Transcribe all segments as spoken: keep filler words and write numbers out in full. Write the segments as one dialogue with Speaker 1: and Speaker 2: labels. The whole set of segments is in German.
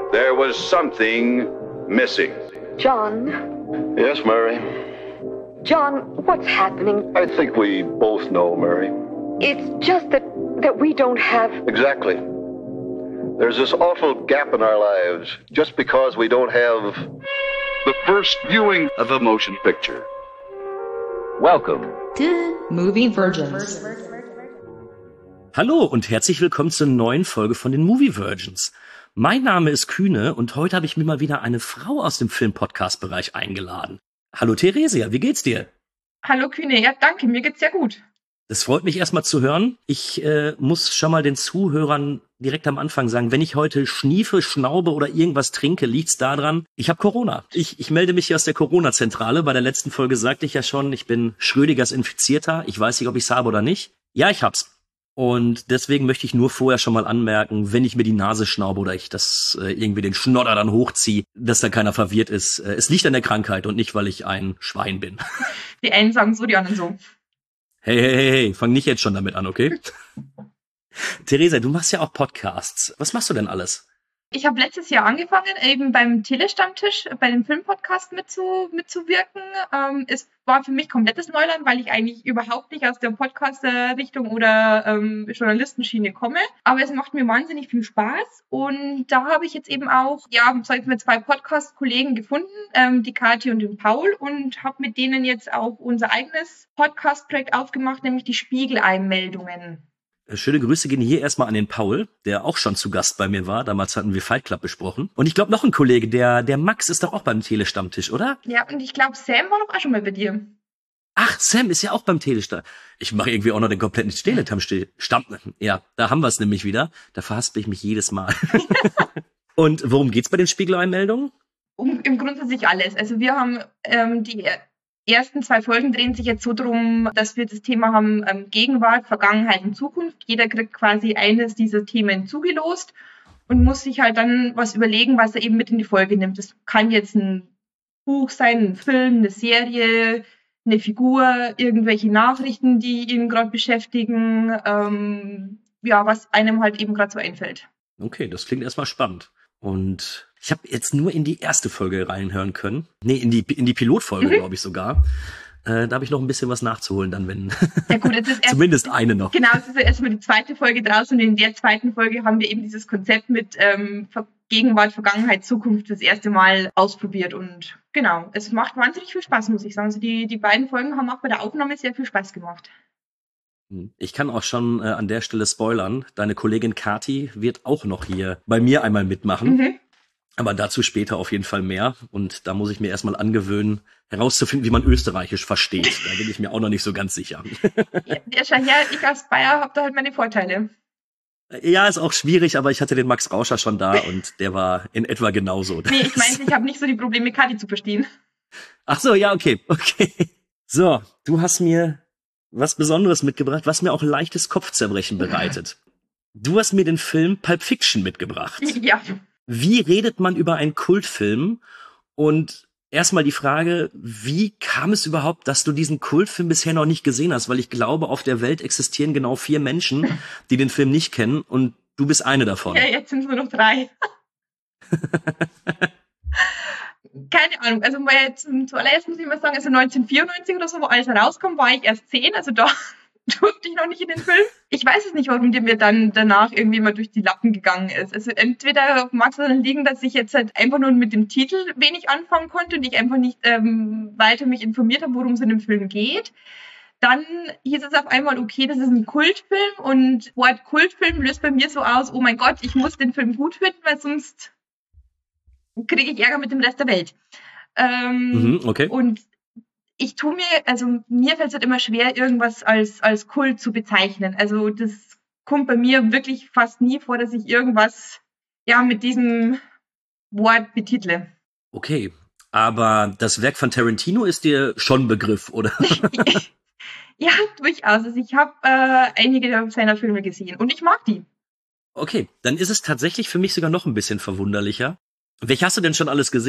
Speaker 1: There was something missing.
Speaker 2: John?
Speaker 3: Yes, Mary?
Speaker 2: John, what's happening?
Speaker 3: I think we both know, Mary.
Speaker 2: It's just that, that we don't have...
Speaker 3: Exactly. There's this awful gap in our lives just because we don't have...
Speaker 1: The first viewing of a motion picture. Welcome
Speaker 4: to Movie Virgins.
Speaker 5: Hallo und herzlich willkommen zur neuen Folge von den Movie Virgins. Mein Name ist Kühne und heute habe ich mir mal wieder eine Frau aus dem Film-Podcast-Bereich eingeladen. Hallo Theresia, wie geht's dir?
Speaker 6: Hallo Kühne, ja danke, mir geht's sehr gut.
Speaker 5: Das freut mich erstmal zu hören. Ich äh, muss schon mal den Zuhörern direkt am Anfang sagen, wenn ich heute schniefe, schnaube oder irgendwas trinke, liegt's daran, ich habe Corona. Ich, ich melde mich hier aus der Corona-Zentrale. Bei der letzten Folge sagte ich ja schon, ich bin Schrödingers Infizierter. Ich weiß nicht, ob ich's habe oder nicht. Ja, ich hab's. Und deswegen möchte ich nur vorher schon mal anmerken, wenn ich mir die Nase schnaube oder ich das äh, irgendwie den Schnodder dann hochziehe, dass da keiner verwirrt ist. Äh, es liegt an der Krankheit und nicht, weil ich ein Schwein bin.
Speaker 6: Die einen sagen so, die anderen so.
Speaker 5: Hey, hey, hey, hey, fang nicht jetzt schon damit an, okay? Theresa, du machst ja auch Podcasts. Was machst du denn alles?
Speaker 6: Ich habe letztes Jahr angefangen, eben beim Telestammtisch, bei dem Filmpodcast mitzu, mitzuwirken. Ähm, es war für mich komplettes Neuland, weil ich eigentlich überhaupt nicht aus der Podcast-Richtung oder ähm, Journalistenschiene komme. Aber es macht mir wahnsinnig viel Spaß. Und da habe ich jetzt eben auch, ja, sag ich mal, zwei Podcast-Kollegen gefunden, ähm, die Kathi und den Paul, und habe mit denen jetzt auch unser eigenes Podcast-Projekt aufgemacht, nämlich die Spiegelei-Meldungen.
Speaker 5: Schöne Grüße gehen hier erstmal an den Paul, der auch schon zu Gast bei mir war. Damals hatten wir Fight Club besprochen. Und ich glaube, noch ein Kollege, der der Max ist doch auch beim Telestammtisch, oder?
Speaker 6: Ja, und ich glaube, Sam war doch auch schon mal bei dir.
Speaker 5: Ach, Sam ist ja auch beim Telestammtisch. Ich mache irgendwie auch noch den kompletten Telestammtisch. Ja, da haben wir es nämlich wieder. Da verhaspel ich mich jedes Mal. Und worum geht's bei den Spiegelei-Meldungen?
Speaker 6: Um, im Grundsatz alles. Also wir haben ähm, die ersten zwei Folgen drehen sich jetzt so drum, dass wir das Thema haben, ähm, Gegenwart, Vergangenheit und Zukunft. Jeder kriegt quasi eines dieser Themen zugelost und muss sich halt dann was überlegen, was er eben mit in die Folge nimmt. Das kann jetzt ein Buch sein, ein Film, eine Serie, eine Figur, irgendwelche Nachrichten, die ihn gerade beschäftigen, ähm, ja, was einem halt eben gerade so einfällt.
Speaker 5: Okay, das klingt erstmal spannend. Und ich habe jetzt nur in die erste Folge reinhören können. Nee, in die in die Pilotfolge, mhm. glaube ich sogar. Äh, da habe ich noch ein bisschen was nachzuholen, dann wenn. Ja gut, jetzt ist erst, zumindest eine noch.
Speaker 6: Genau, es ist ja erstmal die zweite Folge draußen und in der zweiten Folge haben wir eben dieses Konzept mit ähm, Gegenwart, Vergangenheit, Zukunft das erste Mal ausprobiert. Und genau, es macht wahnsinnig viel Spaß, muss ich sagen. Also die, die beiden Folgen haben auch bei der Aufnahme sehr viel Spaß gemacht.
Speaker 5: Ich kann auch schon äh, an der Stelle spoilern. Deine Kollegin Kathi wird auch noch hier bei mir einmal mitmachen. Mhm. Aber dazu später auf jeden Fall mehr. Und da muss ich mir erstmal angewöhnen, herauszufinden, wie man Österreichisch versteht. Da bin ich mir auch noch nicht so ganz sicher.
Speaker 6: Ja, ja, schau her, ich als Bayer habe da halt meine Vorteile.
Speaker 5: Ja, ist auch schwierig, aber ich hatte den Max Rauscher schon da und der war in etwa genauso.
Speaker 6: Nee, ich meine, ich habe nicht so die Probleme, Kathi zu verstehen.
Speaker 5: Ach so, ja, okay, okay. So, du hast mir was Besonderes mitgebracht, was mir auch leichtes Kopfzerbrechen bereitet. Du hast mir den Film Pulp Fiction mitgebracht.
Speaker 6: Ja.
Speaker 5: Wie redet man über einen Kultfilm? Und erstmal die Frage, wie kam es überhaupt, dass du diesen Kultfilm bisher noch nicht gesehen hast? Weil ich glaube, auf der Welt existieren genau vier Menschen, die den Film nicht kennen, und du bist eine davon.
Speaker 6: Ja, jetzt sind es nur noch drei. Keine Ahnung, also mal zum, zuallererst muss ich mal sagen, also neunzehnhundertvierundneunzig oder so, wo alles rauskam, war ich erst zehn, also da durfte ich noch nicht in den Film. Ich weiß es nicht, warum der mir dann danach irgendwie mal durch die Lappen gegangen ist. Also entweder mag es daran liegen, dass ich jetzt halt einfach nur mit dem Titel wenig anfangen konnte und ich einfach nicht ähm, weiter mich informiert habe, worum es in dem Film geht. Dann hieß es auf einmal, okay, das ist ein Kultfilm, und Wort Kultfilm löst bei mir so aus, oh mein Gott, ich muss den Film gut finden, weil sonst kriege ich Ärger mit dem Rest der Welt. Ähm,
Speaker 5: mhm, okay.
Speaker 6: Und ich tue mir, also mir fällt es halt immer schwer, irgendwas als, als Kult zu bezeichnen. Also das kommt bei mir wirklich fast nie vor, dass ich irgendwas ja mit diesem Wort betitle.
Speaker 5: Okay, aber das Werk von Tarantino ist dir schon ein Begriff, oder?
Speaker 6: Ja, durchaus. Also ich habe äh, einige seiner Filme gesehen und ich mag die.
Speaker 5: Okay, dann ist es tatsächlich für mich sogar noch ein bisschen verwunderlicher. Welche hast du denn schon alles gesehen?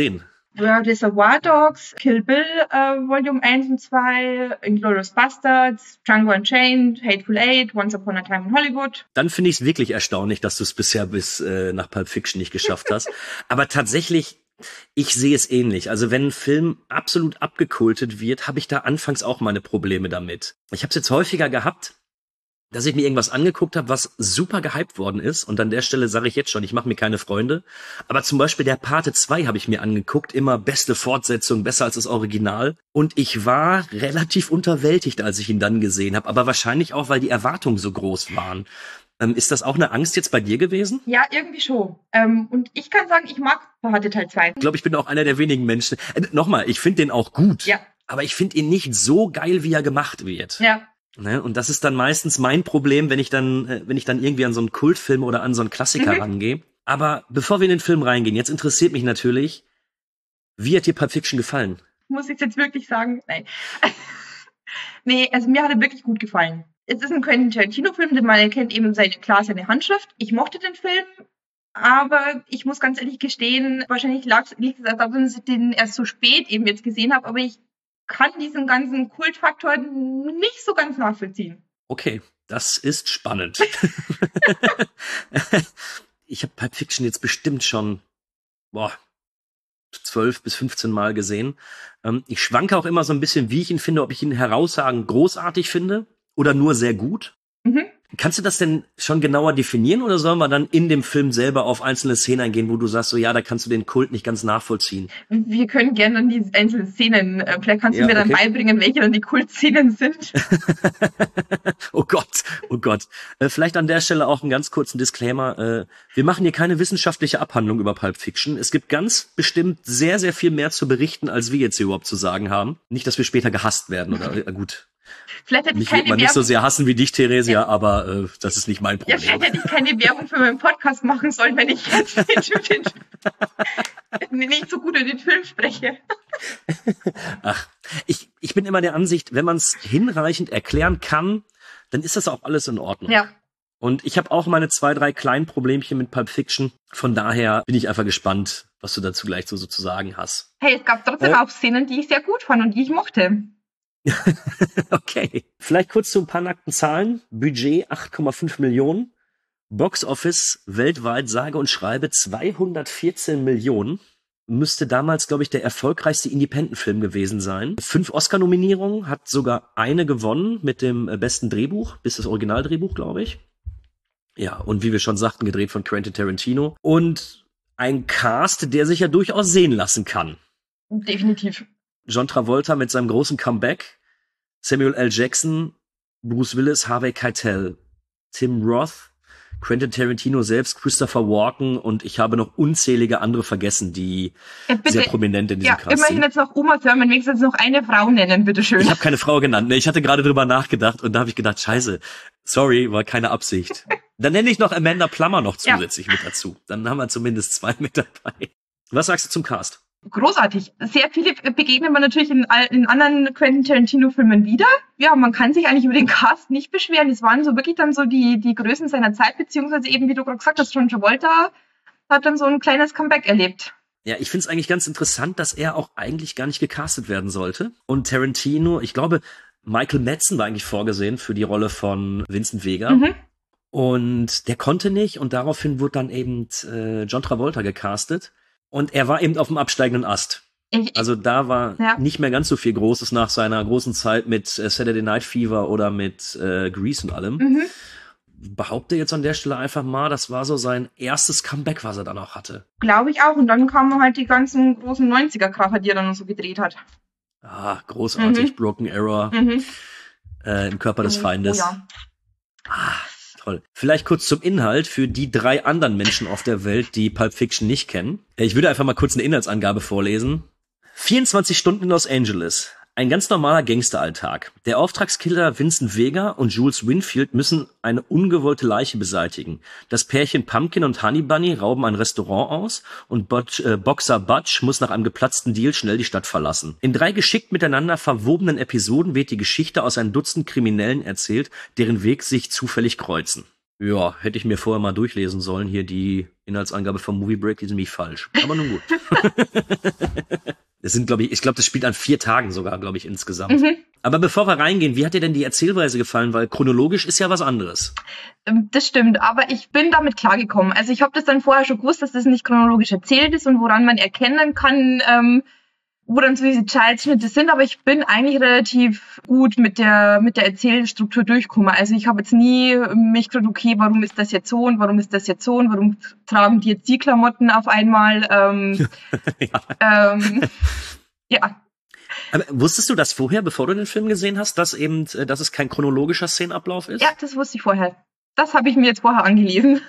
Speaker 6: Reservoir Dogs, Kill Bill äh, Volume eins und zwei, Inglourious Basterds, Django Unchained, Hateful Eight, Once Upon a Time in Hollywood.
Speaker 5: Dann finde ich es wirklich erstaunlich, dass du es bisher bis äh, nach Pulp Fiction nicht geschafft hast. Aber tatsächlich, ich sehe es ähnlich. Also wenn ein Film absolut abgekultet wird, habe ich da anfangs auch meine Probleme damit. Ich habe es jetzt häufiger gehabt, dass ich mir irgendwas angeguckt habe, was super gehypt worden ist. Und an der Stelle sage ich jetzt schon, ich mache mir keine Freunde. Aber zum Beispiel der Pate zwei habe ich mir angeguckt. Immer beste Fortsetzung, besser als das Original. Und ich war relativ unterwältigt, als ich ihn dann gesehen habe. Aber wahrscheinlich auch, weil die Erwartungen so groß waren. Ähm, ist das auch eine Angst jetzt bei dir gewesen?
Speaker 6: Ja, irgendwie schon. Ähm, und ich kann sagen, ich mag Pate Teil zwei.
Speaker 5: Ich glaube, ich bin auch einer der wenigen Menschen. Äh, Nochmal, ich finde den auch gut.
Speaker 6: Ja.
Speaker 5: Aber ich finde ihn nicht so geil, wie er gemacht wird.
Speaker 6: Ja.
Speaker 5: Ne? Und das ist dann meistens mein Problem, wenn ich dann, äh, wenn ich dann irgendwie an so einen Kultfilm oder an so einen Klassiker
Speaker 6: Mhm.
Speaker 5: rangehe. Aber bevor wir in den Film reingehen, jetzt interessiert mich natürlich, wie hat dir Pulp Fiction gefallen?
Speaker 6: Muss ich jetzt wirklich sagen? Nein. Nee, also mir hat er wirklich gut gefallen. Es ist ein Quentin Tarantino-Film, denn man erkennt eben seine, klar seine Handschrift. Ich mochte den Film, aber ich muss ganz ehrlich gestehen, wahrscheinlich liegt es daran, dass ich den erst so spät eben jetzt gesehen habe, aber ich kann diesen ganzen Kultfaktor nicht so ganz nachvollziehen.
Speaker 5: Okay, das ist spannend. Ich habe Pulp Fiction jetzt bestimmt schon, boah, zwölf bis fünfzehn Mal gesehen. Ähm, ich schwanke auch immer so ein bisschen, wie ich ihn finde, ob ich ihn herausragend großartig finde oder nur sehr gut.
Speaker 6: Mhm.
Speaker 5: Kannst du das denn schon genauer definieren oder sollen wir dann in dem Film selber auf einzelne Szenen eingehen, wo du sagst, so ja, da kannst du den Kult nicht ganz nachvollziehen?
Speaker 6: Wir können gerne dann die einzelnen Szenen, äh, vielleicht kannst du
Speaker 5: Ja,
Speaker 6: mir dann
Speaker 5: okay.
Speaker 6: beibringen, welche dann die Kultszenen sind.
Speaker 5: Oh Gott, oh Gott. Äh, vielleicht an der Stelle auch einen ganz kurzen Disclaimer. Äh, wir machen hier keine wissenschaftliche Abhandlung über Pulp Fiction. Es gibt ganz bestimmt sehr, sehr viel mehr zu berichten, als wir jetzt hier überhaupt zu sagen haben. Nicht, dass wir später gehasst werden oder äh, gut.
Speaker 6: Vielleicht hätte ich
Speaker 5: Mich wird
Speaker 6: keine
Speaker 5: man nicht so
Speaker 6: Werbung,
Speaker 5: sehr hassen wie dich, Theresia,
Speaker 6: Ja.
Speaker 5: aber äh, das ist nicht mein
Speaker 6: ja,
Speaker 5: Problem.
Speaker 6: vielleicht hätte ich keine Werbung für meinen Podcast machen sollen, wenn ich jetzt den, den, nicht so gut über den Film spreche.
Speaker 5: Ach, ich, ich bin immer der Ansicht, wenn man es hinreichend erklären kann, dann ist das auch alles in Ordnung.
Speaker 6: Ja.
Speaker 5: Und ich habe auch meine zwei, drei kleinen Problemchen mit Pulp Fiction. Von daher bin ich einfach gespannt, was du dazu gleich so, so zu sagen hast.
Speaker 6: Hey, es gab trotzdem
Speaker 5: Äh.
Speaker 6: auch Szenen, die ich sehr gut fand und die ich mochte.
Speaker 5: Okay. Vielleicht kurz zu ein paar nackten Zahlen. Budget acht Komma fünf Millionen. Box Office weltweit sage und schreibe zweihundertvierzehn Millionen. Müsste damals, glaube ich, der erfolgreichste Independent-Film gewesen sein. Fünf Oscar-Nominierungen, hat sogar eine gewonnen mit dem äh, besten Drehbuch, bis das Originaldrehbuch, glaube ich. Ja, und wie wir schon sagten, gedreht von Quentin Tarantino. Und ein Cast, der sich ja durchaus sehen lassen kann.
Speaker 6: Definitiv.
Speaker 5: John Travolta mit seinem großen Comeback, Samuel L. Jackson, Bruce Willis, Harvey Keitel, Tim Roth, Quentin Tarantino selbst, Christopher Walken und ich habe noch unzählige andere vergessen, die
Speaker 6: Ja, bitte,
Speaker 5: sehr prominent in diesem
Speaker 6: ja,
Speaker 5: Cast
Speaker 6: immerhin
Speaker 5: sind.
Speaker 6: jetzt noch Uma Thurman, wenigstens noch eine Frau nennen, bitteschön.
Speaker 5: Ich habe keine Frau genannt. Ne? Ich hatte gerade drüber nachgedacht und da habe ich gedacht, scheiße, sorry, war keine Absicht. Dann nenne ich noch Amanda Plummer noch zusätzlich ja. mit dazu. Dann haben wir zumindest zwei mit dabei. Was sagst du zum Cast?
Speaker 6: Großartig. Sehr viele begegnen man natürlich in, in anderen Quentin Tarantino-Filmen wieder. Ja, man kann sich eigentlich über den Cast nicht beschweren. Es waren so wirklich dann so die, die Größen seiner Zeit, beziehungsweise eben, wie du gerade gesagt hast, John Travolta hat dann so ein kleines Comeback erlebt.
Speaker 5: Ja, ich finde es eigentlich ganz interessant, dass er auch eigentlich gar nicht gecastet werden sollte. Und Tarantino, ich glaube, Michael Madsen war eigentlich vorgesehen für die Rolle von Vincent Vega.
Speaker 6: Mhm.
Speaker 5: Und der konnte nicht und daraufhin wurde dann eben äh, John Travolta gecastet. Und er war eben auf dem absteigenden Ast.
Speaker 6: Ich,
Speaker 5: Also da war
Speaker 6: Ja.
Speaker 5: nicht mehr ganz so viel Großes nach seiner großen Zeit mit äh, Saturday Night Fever oder mit äh, Grease und allem.
Speaker 6: mhm.
Speaker 5: Behaupte jetzt an der Stelle einfach mal, das war so sein erstes Comeback, was er dann auch hatte.
Speaker 6: Glaube ich auch. Und dann kamen halt die ganzen großen neunziger-Kracher, die er dann so gedreht hat.
Speaker 5: Ah, großartig.
Speaker 6: Mhm.
Speaker 5: Broken Arrow,
Speaker 6: Mhm.
Speaker 5: äh, Im Körper des
Speaker 6: Oh,
Speaker 5: Feindes.
Speaker 6: Oh ja.
Speaker 5: Ah, toll. Vielleicht kurz zum Inhalt für die drei anderen Menschen auf der Welt, die Pulp Fiction nicht kennen. Ich würde einfach mal kurz eine Inhaltsangabe vorlesen. vierundzwanzig Stunden in Los Angeles. Ein ganz normaler Gangsteralltag. Der Auftragskiller Vincent Vega und Jules Winfield müssen eine ungewollte Leiche beseitigen. Das Pärchen Pumpkin und Honey Bunny rauben ein Restaurant aus und Butch, äh, Boxer Butch muss nach einem geplatzten Deal schnell die Stadt verlassen. In drei geschickt miteinander verwobenen Episoden wird die Geschichte aus ein Dutzend Kriminellen erzählt, deren Weg sich zufällig kreuzen. Ja, hätte ich mir vorher mal durchlesen sollen. Hier die Inhaltsangabe vom Movie Break, die ist nämlich falsch. Aber nun gut. Das sind, glaube ich, ich glaube, das spielt an vier Tagen sogar, glaube ich, insgesamt. Mhm. Aber bevor wir reingehen, wie hat dir denn die Erzählweise gefallen? Weil chronologisch ist ja was anderes.
Speaker 6: Das stimmt, aber ich bin damit klargekommen. Also ich habe das dann vorher schon gewusst, dass das nicht chronologisch erzählt ist und woran man erkennen kann, ähm, wo dann so diese Zeitschnitte sind, aber ich bin eigentlich relativ gut mit der mit der Erzählstruktur durchgekommen. Also ich habe jetzt nie mich gefragt, okay, warum ist das jetzt so und warum ist das jetzt so und warum tragen die jetzt die Klamotten auf einmal? Ähm, ja. Ähm, ja.
Speaker 5: Aber wusstest du das vorher, bevor du den Film gesehen hast, dass eben, dass es kein chronologischer Szenenablauf ist?
Speaker 6: Ja, das wusste ich vorher. Das habe ich mir jetzt vorher angelesen.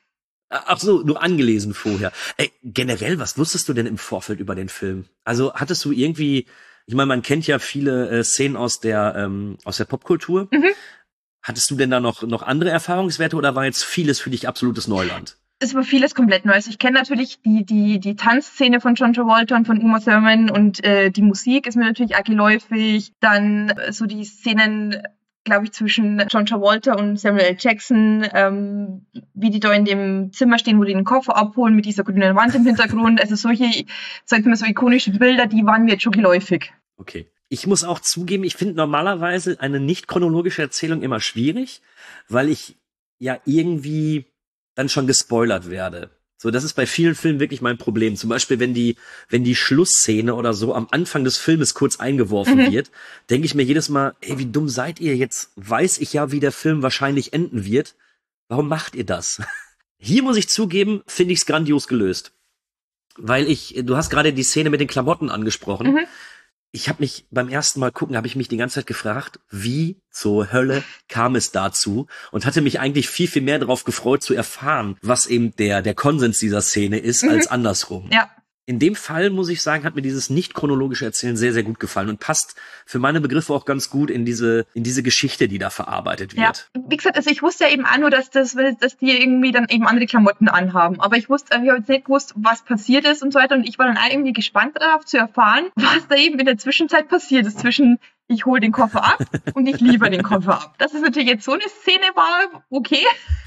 Speaker 5: Ach so, nur angelesen vorher. Ey, generell, was wusstest du denn im Vorfeld über den Film? Also hattest du irgendwie, ich meine, man kennt ja viele äh, Szenen aus der ähm, aus der Popkultur. Mhm. Hattest du denn da noch noch andere Erfahrungswerte oder war jetzt vieles für dich absolutes Neuland?
Speaker 6: Es war vieles komplett Neues. Ich kenne natürlich die die die Tanzszene von John Travolta und von Uma Thurman und äh, die Musik ist mir natürlich auch geläufig. Dann äh, so die Szenen, glaube ich, zwischen John Travolta und Samuel L. Jackson, ähm, wie die da in dem Zimmer stehen, wo die den Koffer abholen mit dieser grünen Wand im Hintergrund. Also solche, sag ich mal, so ikonische Bilder, die waren mir jetzt schon geläufig.
Speaker 5: Okay. Ich muss auch zugeben, ich finde normalerweise eine nicht chronologische Erzählung immer schwierig, weil ich ja irgendwie dann schon gespoilert werde. So, das ist bei vielen Filmen wirklich mein Problem. Zum Beispiel, wenn die, wenn die Schlussszene oder so am Anfang des Filmes kurz eingeworfen mhm. wird, denke ich mir jedes Mal, ey, wie dumm seid ihr? Jetzt weiß ich ja, wie der Film wahrscheinlich enden wird. Warum macht ihr das? Hier muss ich zugeben, finde ich es grandios gelöst. Weil ich, du hast gerade die Szene mit den Klamotten angesprochen. Mhm. Ich habe mich beim ersten Mal gucken, habe ich mich die ganze Zeit gefragt, wie zur Hölle kam es dazu und hatte mich eigentlich viel, viel mehr darauf gefreut zu erfahren, was eben der der Konsens dieser Szene ist, mhm. als andersrum. Ja. In dem Fall, muss ich sagen, hat mir dieses nicht chronologische Erzählen sehr, sehr gut gefallen und passt für meine Begriffe auch ganz gut in diese in diese Geschichte, die da verarbeitet wird.
Speaker 6: Ja, wie gesagt, also ich wusste ja eben auch nur, dass das, dass die irgendwie dann eben andere Klamotten anhaben. Aber ich wusste, ich habe jetzt nicht gewusst, was passiert ist und so weiter. Und ich war dann auch irgendwie gespannt darauf zu erfahren, was da eben in der Zwischenzeit passiert ist. Zwischen ich hole den Koffer ab und ich liefere den Koffer ab. Dass es natürlich jetzt so eine Szene war, okay.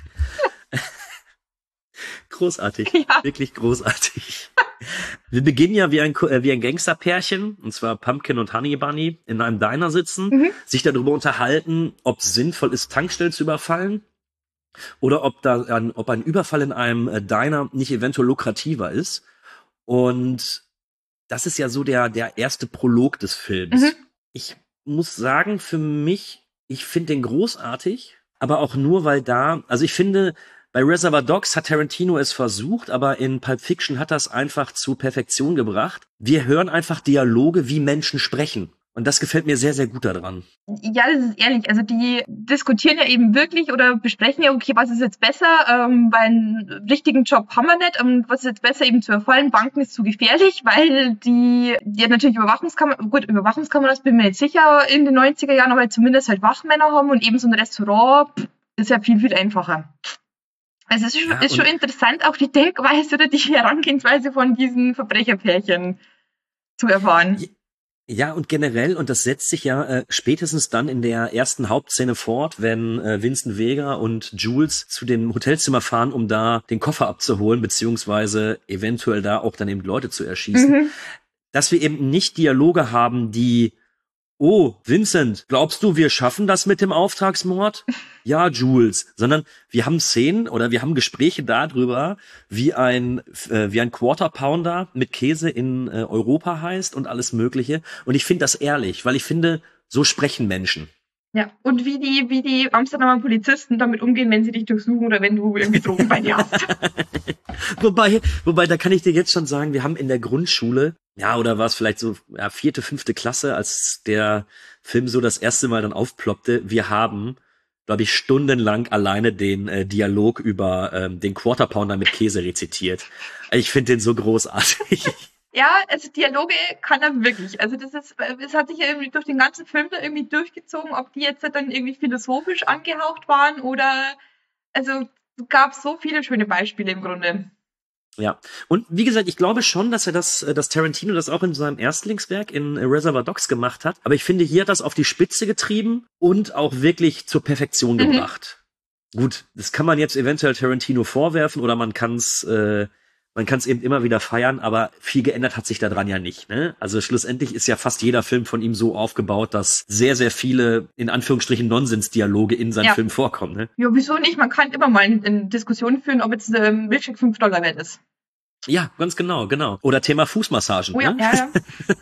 Speaker 5: Großartig, ja. Wirklich großartig. Wir beginnen ja wie ein, wie ein Gangsterpärchen, und zwar Pumpkin und Honey Bunny, in einem Diner sitzen, mhm. sich darüber unterhalten, ob es sinnvoll ist, Tankstellen zu überfallen oder ob da ein, ob ein Überfall in einem Diner nicht eventuell lukrativer ist. Und das ist ja so der, der erste Prolog des Films. Mhm. Ich muss sagen, für mich, ich finde den großartig, aber auch nur, weil da, also ich finde, bei Reservoir Dogs hat Tarantino es versucht, aber in Pulp Fiction hat er es einfach zu Perfektion gebracht. Wir hören einfach Dialoge, wie Menschen sprechen. Und das gefällt mir sehr, sehr gut daran.
Speaker 6: Ja, das ist ehrlich. Also die diskutieren ja eben wirklich oder besprechen ja, okay, was ist jetzt besser, ähm, weil einen richtigen Job haben wir nicht. Und was ist jetzt besser, eben zu erfallen? Banken ist zu gefährlich, weil die, die natürlich Überwachungskameras, gut, Überwachungskameras bin mir nicht sicher in den neunziger Jahren, aber zumindest halt Wachmänner haben und eben so ein Restaurant ist ja viel, viel einfacher. Also es ist, ja, ist schon interessant, auch die Denkweise oder die Herangehensweise von diesen Verbrecherpärchen zu erfahren.
Speaker 5: Ja, und generell, und das setzt sich ja äh, spätestens dann in der ersten Hauptszene fort, wenn äh, Vincent Vega und Jules zu dem Hotelzimmer fahren, um da den Koffer abzuholen, beziehungsweise eventuell da auch dann eben Leute zu erschießen. Mhm. Dass wir eben nicht Dialoge haben, die oh, Vincent, glaubst du, wir schaffen das mit dem Auftragsmord? Ja, Jules. Sondern wir haben Szenen oder wir haben Gespräche darüber, wie ein äh, wie ein Quarter Pounder mit Käse in äh, Europa heißt und alles Mögliche. Und ich finde das ehrlich, weil ich finde, so sprechen Menschen.
Speaker 6: Ja, und wie die wie die Amsterdamer Polizisten damit umgehen, wenn sie dich durchsuchen oder wenn du irgendwie Drogen bei dir hast.
Speaker 5: wobei, wobei, da kann ich dir jetzt schon sagen, wir haben in der Grundschule, ja, oder war es vielleicht so ja, vierte, fünfte Klasse, als der Film so das erste Mal dann aufploppte, wir haben, glaube ich, stundenlang alleine den äh, Dialog über ähm, den Quarter Pounder mit Käse rezitiert. Ich finde den so großartig.
Speaker 6: Ja, also Dialoge kann er wirklich. Also das ist, es hat sich ja irgendwie durch den ganzen Film da irgendwie durchgezogen, ob die jetzt dann irgendwie philosophisch angehaucht waren oder, also es gab so viele schöne Beispiele im Grunde.
Speaker 5: Ja, und wie gesagt, ich glaube schon, dass er das, dass Tarantino das auch in seinem Erstlingswerk in Reservoir Dogs gemacht hat. Aber ich finde, hier hat das auf die Spitze getrieben und auch wirklich zur Perfektion mhm. gebracht. gut, das kann man jetzt eventuell Tarantino vorwerfen oder man kann es äh, man kann es eben immer wieder feiern, aber viel geändert hat sich daran ja nicht. Ne? Also schlussendlich ist ja fast jeder Film von ihm so aufgebaut, dass sehr, sehr viele, in Anführungsstrichen, Nonsensdialoge in seinem
Speaker 6: Ja.
Speaker 5: Film vorkommen. Ne?
Speaker 6: Ja, wieso nicht? Man kann immer mal eine Diskussion führen, ob jetzt ähm, Milchshake fünf Dollar wert ist.
Speaker 5: Ja, ganz genau, genau. Oder Thema Fußmassagen.
Speaker 6: Oh ja,
Speaker 5: ne?
Speaker 6: ja, ja.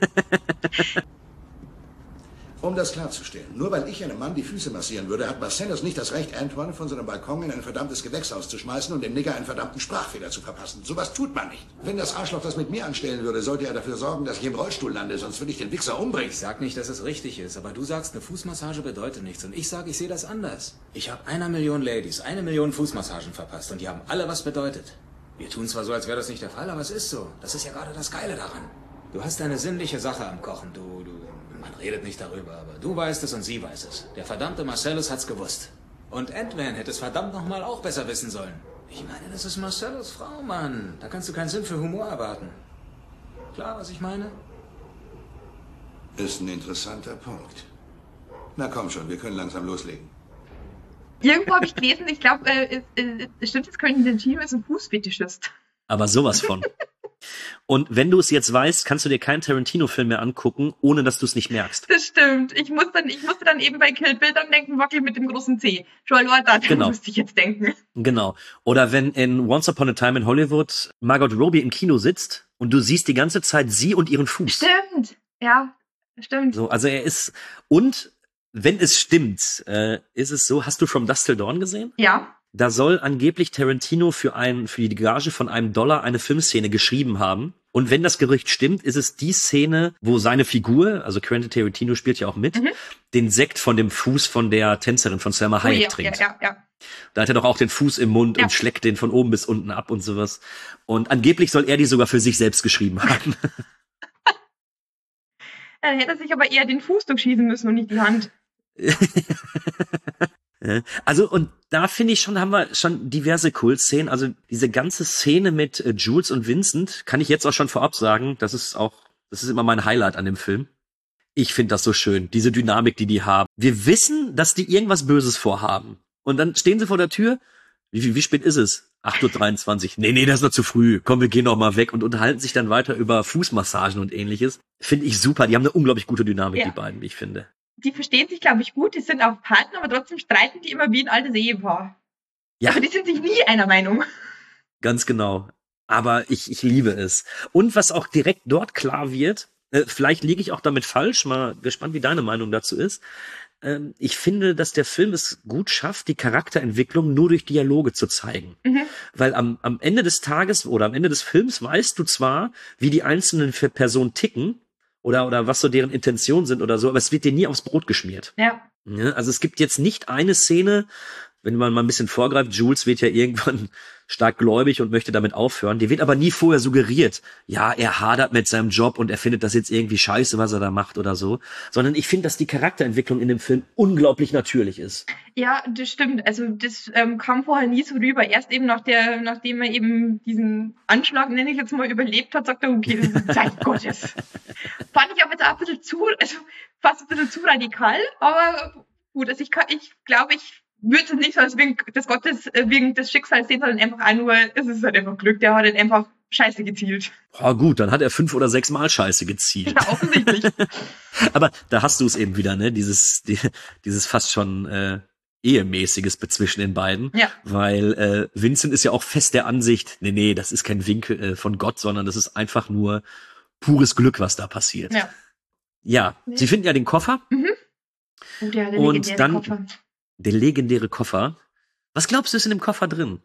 Speaker 7: Um das klarzustellen, nur weil ich einem Mann die Füße massieren würde, hat Marcellus nicht das Recht, Antoine von seinem Balkon in ein verdammtes Gewächshaus zu schmeißen und dem Nigger einen verdammten Sprachfehler zu verpassen. Sowas tut man nicht. Wenn das Arschloch das mit mir anstellen würde, sollte er dafür sorgen, dass ich im Rollstuhl lande, sonst würde ich den Wichser umbringen.
Speaker 8: Ich sag nicht, dass es richtig ist, aber du sagst, eine Fußmassage bedeutet nichts. Und ich sage, ich sehe das anders. Ich habe einer Million Ladies, eine Million Fußmassagen verpasst und die haben alle was bedeutet. Wir tun zwar so, als wäre das nicht der Fall, aber es ist so. Das ist ja gerade das Geile daran. Du hast eine sinnliche Sache am Kochen. Du, du, man redet nicht darüber, aber du weißt es und sie weiß es. Der verdammte Marcellus hat's gewusst. Und Ant-Man hätte es verdammt nochmal auch besser wissen sollen. Ich meine, das ist Marcellus Frau, Mann. Da kannst du keinen Sinn für Humor erwarten. Klar, was ich meine?
Speaker 7: Ist ein interessanter Punkt. Na komm schon, wir können langsam loslegen.
Speaker 6: Irgendwo habe ich gelesen, ich glaube, äh, äh, stimmt, jetzt Quentin Tarantino ist ein Fußfetischist.
Speaker 5: Aber sowas von. Und wenn du es jetzt weißt, kannst du dir keinen Tarantino-Film mehr angucken, ohne dass du es nicht merkst.
Speaker 6: Das stimmt. Ich, muss dann, ich musste dann eben bei Kill Bill dann denken, Wackel mit dem großen C. Joel Ward,
Speaker 5: Genau.
Speaker 6: musste ich jetzt denken.
Speaker 5: Genau. Oder wenn in Once Upon a Time in Hollywood Margot Robbie im Kino sitzt und du siehst die ganze Zeit sie und ihren Fuß.
Speaker 6: Stimmt. Ja, stimmt.
Speaker 5: So, also er ist, und wenn es stimmt, äh, ist es so, hast du From Dusk Till Dawn gesehen?
Speaker 6: Ja.
Speaker 5: Da soll angeblich Tarantino für ein, für die Gage von einem Dollar eine Filmszene geschrieben haben. Und wenn das Gerücht stimmt, ist es die Szene, wo seine Figur, also Quentin Tarantino spielt ja auch mit,
Speaker 6: Mhm.
Speaker 5: den Sekt von dem Fuß von der Tänzerin von Selma
Speaker 6: Oh,
Speaker 5: Hayek
Speaker 6: ja,
Speaker 5: trinkt.
Speaker 6: ja, ja, ja.
Speaker 5: Da hat er doch auch den Fuß im Mund
Speaker 6: Ja.
Speaker 5: und schleckt den von oben bis unten ab und sowas. Und angeblich soll er die sogar für sich selbst geschrieben haben.
Speaker 6: Dann hätte er sich aber eher den Fuß durchschießen müssen und nicht die Hand.
Speaker 5: Ja. Also, und da finde ich schon, haben wir schon diverse Kultszenen. Also diese ganze Szene mit äh, Jules und Vincent, kann ich jetzt auch schon vorab sagen, das ist auch, das ist immer mein Highlight an dem Film. Ich finde das so schön, diese Dynamik, die die haben. Wir wissen, dass die irgendwas Böses vorhaben. Und dann stehen sie vor der Tür. Wie, wie, wie spät ist es? acht Uhr dreiundzwanzig. Nee, nee, das ist noch zu früh. Komm, wir gehen noch mal weg und unterhalten sich dann weiter über Fußmassagen und ähnliches. Finde ich super. Die haben eine unglaublich gute Dynamik,
Speaker 6: Ja.
Speaker 5: die beiden, wie ich finde.
Speaker 6: Die verstehen sich, glaube ich, gut, die sind auch Partner, aber trotzdem streiten die immer wie ein altes Ehepaar.
Speaker 5: Ja.
Speaker 6: Aber die sind sich nie einer Meinung.
Speaker 5: Ganz genau. Aber ich, ich liebe es. Und was auch direkt dort klar wird, äh, vielleicht liege ich auch damit falsch, mal gespannt, wie deine Meinung dazu ist. Ähm, ich finde, dass der Film es gut schafft, die Charakterentwicklung nur durch Dialoge zu zeigen.
Speaker 6: Mhm.
Speaker 5: Weil am, am Ende des Tages oder am Ende des Films weißt du zwar, wie die einzelnen Personen ticken oder, oder was so deren Intentionen sind oder so, aber es wird dir nie aufs Brot geschmiert.
Speaker 6: Ja.
Speaker 5: Ja, also es gibt jetzt nicht eine Szene, wenn man mal ein bisschen vorgreift, Jules wird ja irgendwann stark gläubig und möchte damit aufhören. Die wird aber nie vorher suggeriert, ja, er hadert mit seinem Job und er findet das jetzt irgendwie scheiße, was er da macht oder so. Sondern ich finde, dass die Charakterentwicklung in dem Film unglaublich natürlich ist.
Speaker 6: Ja, das stimmt. Also das ähm, kam vorher nie so rüber. Erst eben nach der, nachdem er eben diesen Anschlag, nenne ich jetzt mal, überlebt hat, sagt er, okay, das ist Zeit Gottes. Fand ich aber jetzt auch ein bisschen zu, also fast ein bisschen zu radikal, aber gut, also ich kann, ich glaube, ich würde es nicht so als wegen des Gottes, äh, wegen des Schicksals sehen, sondern einfach auch nur, es ist halt einfach Glück, der hat halt einfach Scheiße gezielt.
Speaker 5: Ah, gut, dann hat er fünf oder sechs Mal Scheiße gezielt.
Speaker 6: Ja, offensichtlich.
Speaker 5: Aber da hast du es eben wieder, ne? Dieses, die, dieses fast schon äh, ehemäßiges zwischen den beiden.
Speaker 6: Ja.
Speaker 5: Weil äh, Vincent ist ja auch fest der Ansicht, nee, nee, das ist kein Wink äh, von Gott, sondern das ist einfach nur pures Glück, was da passiert.
Speaker 6: Ja.
Speaker 5: Ja,
Speaker 6: Nee.
Speaker 5: sie finden ja den Koffer,
Speaker 6: Oh, der, der
Speaker 5: Und
Speaker 6: legendäre
Speaker 5: dann-
Speaker 6: Koffer.
Speaker 5: der legendäre Koffer. Was glaubst du, ist in dem Koffer drin?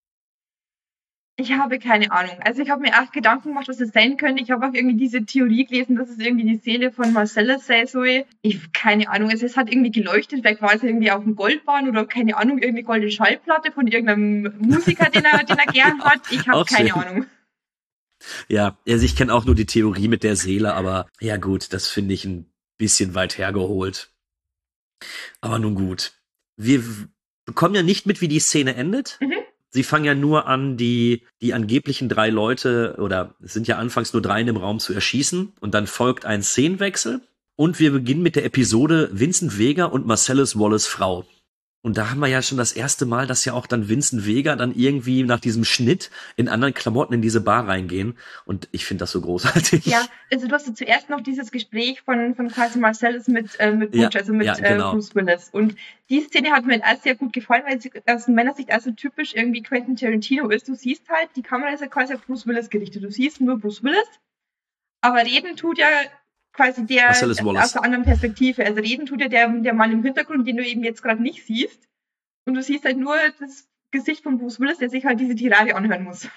Speaker 6: Ich habe keine Ahnung. Also ich habe mir erst Gedanken gemacht, was es sein könnte. Ich habe auch irgendwie diese Theorie gelesen, dass es irgendwie die Seele von Marcellus sei soll. Ich keine Ahnung. Also es hat irgendwie geleuchtet. Vielleicht war es irgendwie auf dem Goldbahn oder keine Ahnung, irgendeine goldene Schallplatte von irgendeinem Musiker, den er, den er gern hat. Ich habe
Speaker 5: Auch
Speaker 6: keine
Speaker 5: schön.
Speaker 6: Ahnung.
Speaker 5: Ja, also ich kenne auch nur die Theorie mit der Seele, aber ja gut, das finde ich ein bisschen weit hergeholt. Aber nun gut. Wir w- bekommen ja nicht mit, wie die Szene endet.
Speaker 6: Mhm.
Speaker 5: Sie fangen ja nur an, die, die angeblichen drei Leute, oder es sind ja anfangs nur drei in dem Raum, zu erschießen. Und dann folgt ein Szenenwechsel. Und wir beginnen mit der Episode Vincent Vega und Marcellus Wallace Frau. Und da haben wir ja schon das erste Mal, dass ja auch dann Vincent Vega dann irgendwie nach diesem Schnitt in anderen Klamotten in diese Bar reingehen. Und ich finde das so großartig.
Speaker 6: Ja, also du hast ja zuerst noch dieses Gespräch von, von Quasi Marcellus mit, äh, mit Butch,
Speaker 5: Ja,
Speaker 6: also mit
Speaker 5: ja, genau.
Speaker 6: äh, Bruce Willis. Und die Szene hat mir auch sehr gut gefallen, weil sie aus Männersicht also typisch irgendwie Quentin Tarantino ist. Du siehst halt, die Kamera ist ja quasi auf Bruce Willis gerichtet. Du siehst nur Bruce Willis, aber reden tut ja quasi der
Speaker 5: Marcellus Wallace.
Speaker 6: aus der anderen Perspektive. Also reden tut ja der, der Mann im Hintergrund, den du eben jetzt gerade nicht siehst. Und du siehst halt nur das Gesicht von Bruce Willis, der sich halt diese Tirade anhören muss.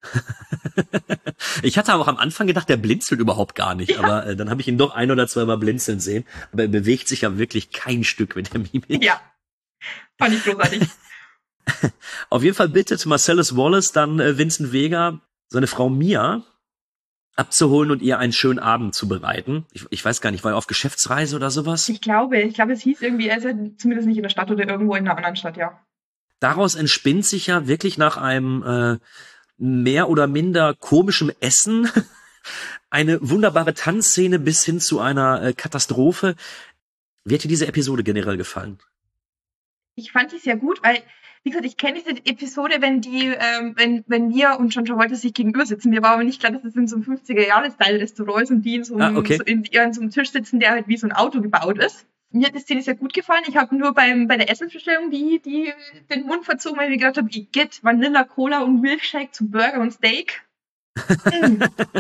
Speaker 5: Ich hatte aber auch am Anfang gedacht, der blinzelt überhaupt gar nicht.
Speaker 6: Ja.
Speaker 5: Aber äh, dann habe ich ihn doch ein oder zweimal blinzeln sehen. Aber er bewegt sich ja wirklich kein Stück mit der Mimik.
Speaker 6: Ja, fand ich großartig.
Speaker 5: Auf jeden Fall bittet Marcellus Wallace dann äh, Vincent Vega, seine Frau Mia, abzuholen und ihr einen schönen Abend zu bereiten. Ich, ich weiß gar nicht, war er auf Geschäftsreise oder sowas?
Speaker 6: Ich glaube, ich glaube, es hieß irgendwie, er ist ja zumindest nicht in der Stadt oder irgendwo in einer anderen Stadt, ja.
Speaker 5: Daraus entspinnt sich ja wirklich nach einem äh, mehr oder minder komischen Essen eine wunderbare Tanzszene bis hin zu einer äh, Katastrophe. Wie hat dir diese Episode generell gefallen?
Speaker 6: Ich fand die sehr gut, weil, wie gesagt, ich kenne diese Episode, wenn die, ähm, wenn, wenn wir und John Travolta sich gegenüber sitzen. Mir war aber nicht klar, dass das in so einem fünfziger-Jahres-Style-Restaurant ist und die in so einem,
Speaker 5: Ah, okay.
Speaker 6: so in, an so einem Tisch sitzen, der halt wie so ein Auto gebaut ist. Mir hat die Szene sehr gut gefallen. Ich habe nur beim, bei der Essensbestellung die, die, den Mund verzogen, weil ich mir gedacht habe, ich get Vanilla, Cola und Milkshake zu Burger und Steak. Mm.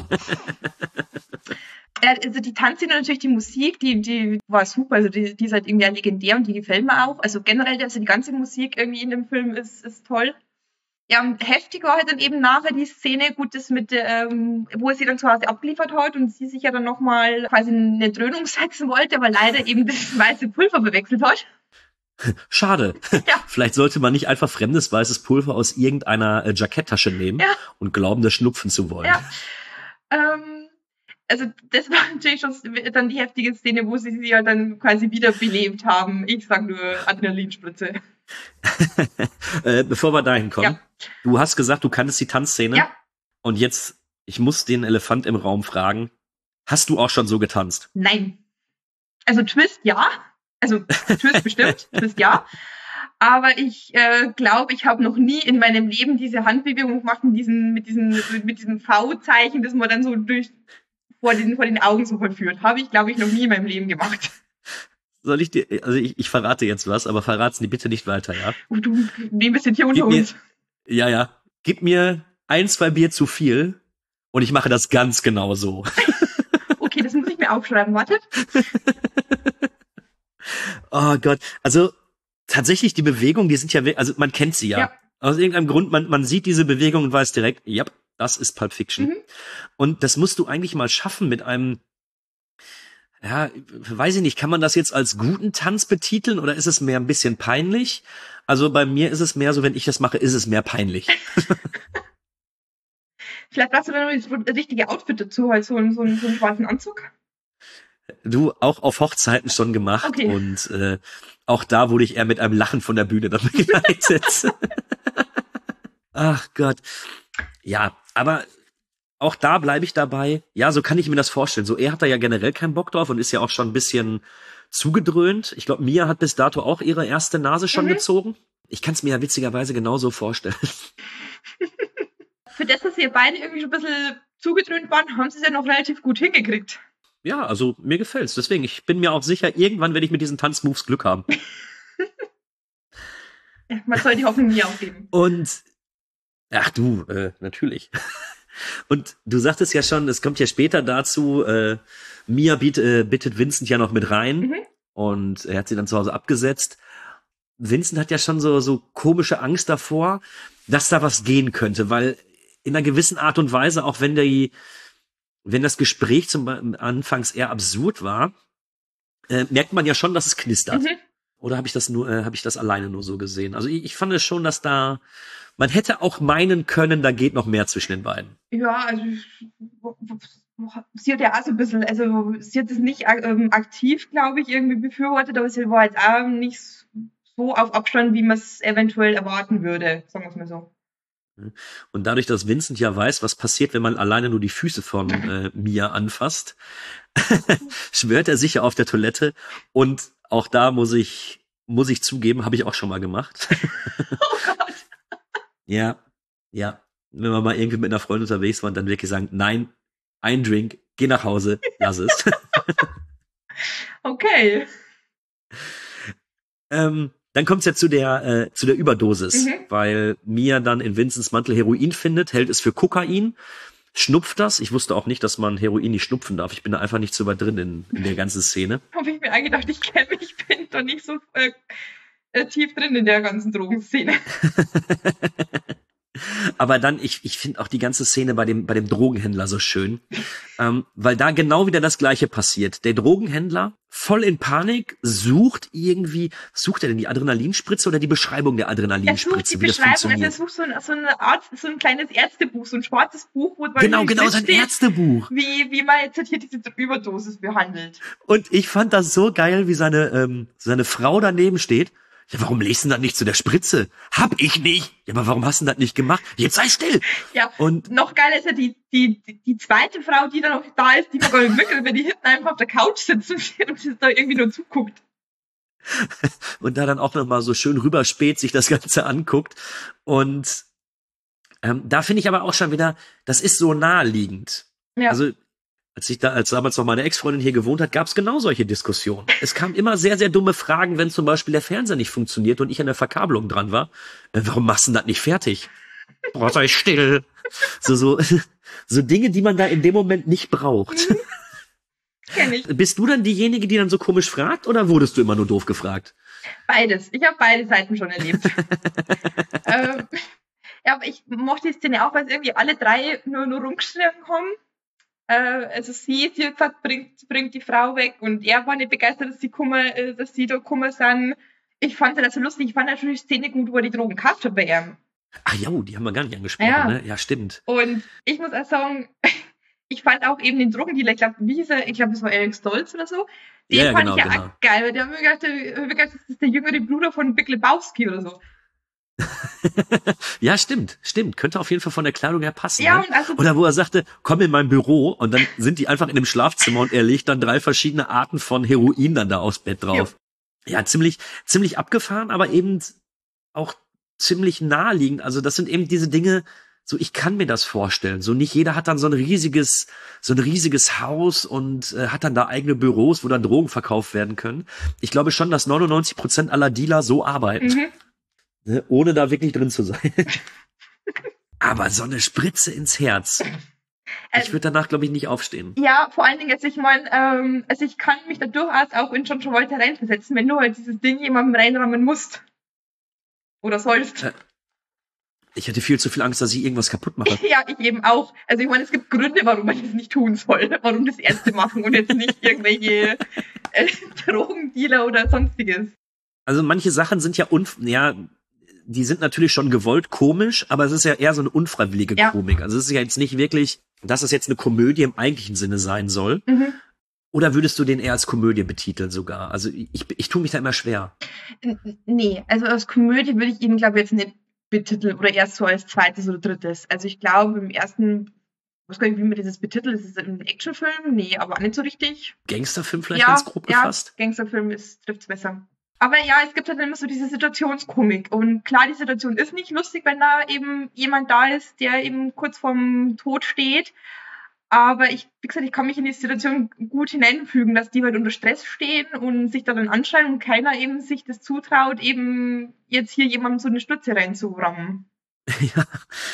Speaker 6: Äh, Also die Tanzszene, natürlich die Musik, die, die war super, also die, die ist halt irgendwie legendär und die gefällt mir auch. Also generell, also die ganze Musik irgendwie in dem Film ist, ist toll. Ja, und heftig war halt dann eben nachher die Szene, gut, das mit, ähm, wo er sie dann zu Hause abgeliefert hat und sie sich ja dann nochmal quasi eine Dröhnung setzen wollte, aber leider eben das weiße Pulver verwechselt hat.
Speaker 5: Schade.
Speaker 6: Ja.
Speaker 5: Vielleicht sollte man nicht einfach fremdes weißes Pulver aus irgendeiner äh, Jacketttasche nehmen
Speaker 6: Ja.
Speaker 5: und glauben, das schnupfen zu wollen.
Speaker 6: Ja. Ähm, also das war natürlich schon dann die heftige Szene, wo sie sie ja dann quasi wiederbelebt haben. Ich sag nur Adrenalinspritze.
Speaker 5: äh, bevor wir dahin kommen,
Speaker 6: Ja.
Speaker 5: du hast gesagt, du kanntest die Tanzszene.
Speaker 6: Ja.
Speaker 5: Und jetzt, ich muss den Elefant im Raum fragen, hast du auch schon so getanzt?
Speaker 6: Nein. Also Twist ja. Also Twist bestimmt, Twist ja. Aber ich äh, glaube, ich habe noch nie in meinem Leben diese Handbewegung gemacht mit diesem, mit diesem, mit diesem V-Zeichen, das man dann so durch vor den, vor den Augen so vollführt. Habe ich, glaube ich, noch nie in meinem Leben gemacht.
Speaker 5: Soll ich dir, also ich, ich verrate jetzt was, aber verrat's nie bitte nicht weiter, ja?
Speaker 6: Und du, wir sind hier unter
Speaker 5: Gib mir-
Speaker 6: uns.
Speaker 5: Ja, ja. Gib mir ein, zwei Bier zu viel und ich mache das ganz genau so.
Speaker 6: Okay, das muss ich mir aufschreiben. Wartet.
Speaker 5: Oh Gott, also tatsächlich die Bewegung, die sind ja, we- also man kennt sie ja.
Speaker 6: Ja.
Speaker 5: Aus irgendeinem Grund, man, man sieht diese Bewegung und weiß direkt, ja, das ist Pulp Fiction.
Speaker 6: Mhm.
Speaker 5: Und das musst du eigentlich mal schaffen mit einem, ja, weiß ich nicht, kann man das jetzt als guten Tanz betiteln oder ist es mehr ein bisschen peinlich? Also bei mir ist es mehr so, wenn ich das mache, ist es mehr peinlich.
Speaker 6: Vielleicht brauchst du dann noch das richtige Outfit dazu, halt so, einen- so, einen- so einen schwarzen Anzug.
Speaker 5: Du, auch auf Hochzeiten schon gemacht
Speaker 6: Okay.
Speaker 5: und äh, auch da wurde ich eher mit einem Lachen von der Bühne dann begleitet. Ach Gott. Ja, aber auch da bleibe ich dabei. Ja, so kann ich mir das vorstellen. So, er hat da ja generell keinen Bock drauf und ist ja auch schon ein bisschen zugedröhnt. Ich glaube, Mia hat bis dato auch ihre erste Nase schon
Speaker 6: Mhm.
Speaker 5: gezogen. Ich kann es mir ja witzigerweise genauso vorstellen.
Speaker 6: Für das, dass ihr beide irgendwie schon ein bisschen zugedröhnt waren, haben sie es ja noch relativ gut hingekriegt.
Speaker 5: Ja, also mir gefällt's. Deswegen, ich bin mir auch sicher, irgendwann werde ich mit diesen Tanzmoves Glück haben.
Speaker 6: Ja, man soll die Hoffnung nie aufgeben.
Speaker 5: Und ach du, äh, natürlich. Und du sagtest ja schon, es kommt ja später dazu, äh, Mia biet, äh, bittet Vincent ja noch mit rein
Speaker 6: Mhm.
Speaker 5: und er hat sie dann zu Hause abgesetzt. Vincent hat ja schon so, so komische Angst davor, dass da was gehen könnte, weil in einer gewissen Art und Weise, auch wenn die, wenn das Gespräch zum Be- anfangs eher absurd war, äh, merkt man ja schon, dass es knistert.
Speaker 6: Mhm.
Speaker 5: Oder habe ich das nur, äh, habe ich das alleine nur so gesehen? Also ich, ich fand es schon, dass da, man hätte auch meinen können, da geht noch mehr zwischen den beiden.
Speaker 6: Ja, also sie hat ja auch so ein bisschen, also sie hat es nicht ähm, aktiv, glaube ich, irgendwie befürwortet, aber sie war jetzt auch nicht so auf Abstand, wie man es eventuell erwarten würde, sagen wir es mal so.
Speaker 5: Und dadurch, dass Vincent ja weiß, was passiert, wenn man alleine nur die Füße von äh, Mia anfasst, schwört er sicher auf der Toilette. Und auch da muss ich muss ich zugeben, habe ich auch schon mal gemacht.
Speaker 6: Oh Gott.
Speaker 5: Ja, ja. Wenn wir mal irgendwie mit einer Freundin unterwegs waren, dann wirklich sagen, nein, ein Drink, geh nach Hause, lass es.
Speaker 6: Okay.
Speaker 5: ähm, dann kommt's ja zu der äh, zu der Überdosis,
Speaker 6: Mhm.
Speaker 5: weil Mia dann in Vincents Mantel Heroin findet, hält es für Kokain, schnupft das. Ich wusste auch nicht, dass man Heroin nicht schnupfen darf. Ich bin da einfach nicht so weit drin in, in der ganzen Szene.
Speaker 6: Habe ich mir eingedacht, ich kenne mich, ich bin doch nicht so äh, äh, tief drin in der ganzen Drogenszene.
Speaker 5: Aber dann, ich, ich finde auch die ganze Szene bei dem, bei dem Drogenhändler so schön, ähm, weil da genau wieder das Gleiche passiert. Der Drogenhändler, voll in Panik, sucht irgendwie, sucht er denn die Adrenalinspritze oder die Beschreibung der
Speaker 6: Er sucht
Speaker 5: Adrenalinspritze,
Speaker 6: die
Speaker 5: wie das
Speaker 6: Beschreibung, also
Speaker 5: funktioniert?
Speaker 6: er sucht so ein, so, eine Art, so ein kleines Ärztebuch, so ein schwarzes Buch, wo
Speaker 5: Genau, genau, sein
Speaker 6: steht,
Speaker 5: Ärztebuch.
Speaker 6: wie, wie man jetzt hier diese Überdosis behandelt.
Speaker 5: Und ich fand das so geil, wie seine, ähm, seine Frau daneben steht. Ja, warum lest du das nicht zu der Spritze? Hab ich nicht. Ja, aber warum hast du das nicht gemacht? Jetzt sei still.
Speaker 6: Ja,
Speaker 5: Und
Speaker 6: noch geiler ist ja die, die, die, die zweite Frau, die dann noch da ist, die man gar nicht wirklich, wenn die hinten einfach auf der Couch sitzt und und da irgendwie nur zuguckt.
Speaker 5: und da dann auch noch mal so schön rüberspäht, sich das Ganze anguckt. Und ähm, da finde ich aber auch schon wieder, das ist so naheliegend.
Speaker 6: Ja.
Speaker 5: Also als ich da, als damals noch meine Ex-Freundin hier gewohnt hat, gab es genau solche Diskussionen. Es kamen immer sehr, sehr dumme Fragen, wenn zum Beispiel der Fernseher nicht funktioniert und ich an der Verkabelung dran war. Äh, warum machst du denn das nicht fertig? Boah, sei still. So, so, so Dinge, die man da in dem Moment nicht braucht.
Speaker 6: Kenn ich.
Speaker 5: Bist du dann diejenige, die dann so komisch fragt, oder wurdest du immer nur doof gefragt?
Speaker 6: Beides. Ich habe beide Seiten schon erlebt. ähm, ja, aber ich mochte die Szene auch, weil es irgendwie alle drei nur, nur rumgeschrien haben. Äh, also sie, sie hat gesagt, bringt, bringt die Frau weg, und er war nicht begeistert, dass sie kummer, äh, dass sie da kummer sind. Ich fand das so lustig. Ich fand natürlich die Szene gut, wo er die Drogen gekauft hat bei ihm.
Speaker 5: Ah ja, die haben wir gar nicht angesprochen,
Speaker 6: Ja.
Speaker 5: ne? Ja, stimmt.
Speaker 6: Und ich muss auch sagen, ich fand auch eben den Drogendealer, ich glaube, wie hieß er? Ich glaube, das war Eric Stolz oder so. Den
Speaker 5: Ja, ja,
Speaker 6: fand
Speaker 5: genau,
Speaker 6: ich ja
Speaker 5: genau.
Speaker 6: auch geil, weil der hat mir gedacht, der, hab mir gedacht, das ist der jüngere Bruder von Big Lebowski oder so.
Speaker 5: Ja, stimmt, stimmt. Könnte auf jeden Fall von der Kleidung her passen.
Speaker 6: Ja,
Speaker 5: ne?
Speaker 6: und also-
Speaker 5: Oder wo er sagte, komm in mein Büro, und dann sind die einfach in dem Schlafzimmer und er legt dann drei verschiedene Arten von Heroin dann da aufs Bett drauf. Ja, ziemlich, ziemlich abgefahren, aber eben auch ziemlich naheliegend. Also das sind eben diese Dinge, so ich kann mir das vorstellen. So nicht jeder hat dann so ein riesiges, so ein riesiges Haus und äh, hat dann da eigene Büros, wo dann Drogen verkauft werden können. Ich glaube schon, dass neunundneunzig Prozent aller Dealer so arbeiten.
Speaker 6: Mhm.
Speaker 5: Ne, ohne da wirklich drin zu sein. Aber so eine Spritze ins Herz. Ich würde danach, glaube ich, nicht aufstehen.
Speaker 6: Ja, vor allen Dingen, also ich meine, ähm, also ich kann mich da durchaus auch in John Travolta reinversetzen, wenn du halt dieses Ding jemandem reinrammen musst. Oder sollst.
Speaker 5: Äh. Ich hätte viel zu viel Angst, dass ich irgendwas kaputt mache.
Speaker 6: Ja, ich eben auch. Also ich meine, es gibt Gründe, warum man das nicht tun soll. Warum das Ärzte machen und jetzt nicht irgendwelche äh, Drogendealer oder sonstiges.
Speaker 5: Also manche Sachen sind ja unf ja, die sind natürlich schon gewollt komisch, aber es ist ja eher so eine unfreiwillige
Speaker 6: Ja.
Speaker 5: Komik. Also es ist ja jetzt nicht wirklich, dass es jetzt eine Komödie im eigentlichen Sinne sein soll.
Speaker 6: Mhm.
Speaker 5: Oder würdest du den eher als Komödie betiteln sogar? Also ich, ich tue mich da immer schwer.
Speaker 6: N- Nee, also als Komödie würde ich ihn, glaube ich, jetzt nicht betiteln oder erst so als zweites oder drittes. Also ich glaube, im ersten, ich weiß gar nicht, wie man dieses betitelt, ist es ein Actionfilm? Nee, aber auch nicht so richtig.
Speaker 5: Gangsterfilm vielleicht
Speaker 6: ja,
Speaker 5: ganz grob
Speaker 6: ja,
Speaker 5: gefasst?
Speaker 6: Gangsterfilm trifft es besser. Aber ja, es gibt halt immer so diese Situationskomik. Und klar, die Situation ist nicht lustig, wenn da eben jemand da ist, der eben kurz vorm Tod steht. Aber ich, wie gesagt, ich kann mich in die Situation gut hineinfügen, dass die halt unter Stress stehen und sich da dann anschreien und keiner eben sich das zutraut, eben jetzt hier jemandem so eine Stütze reinzurammen.
Speaker 5: Ja,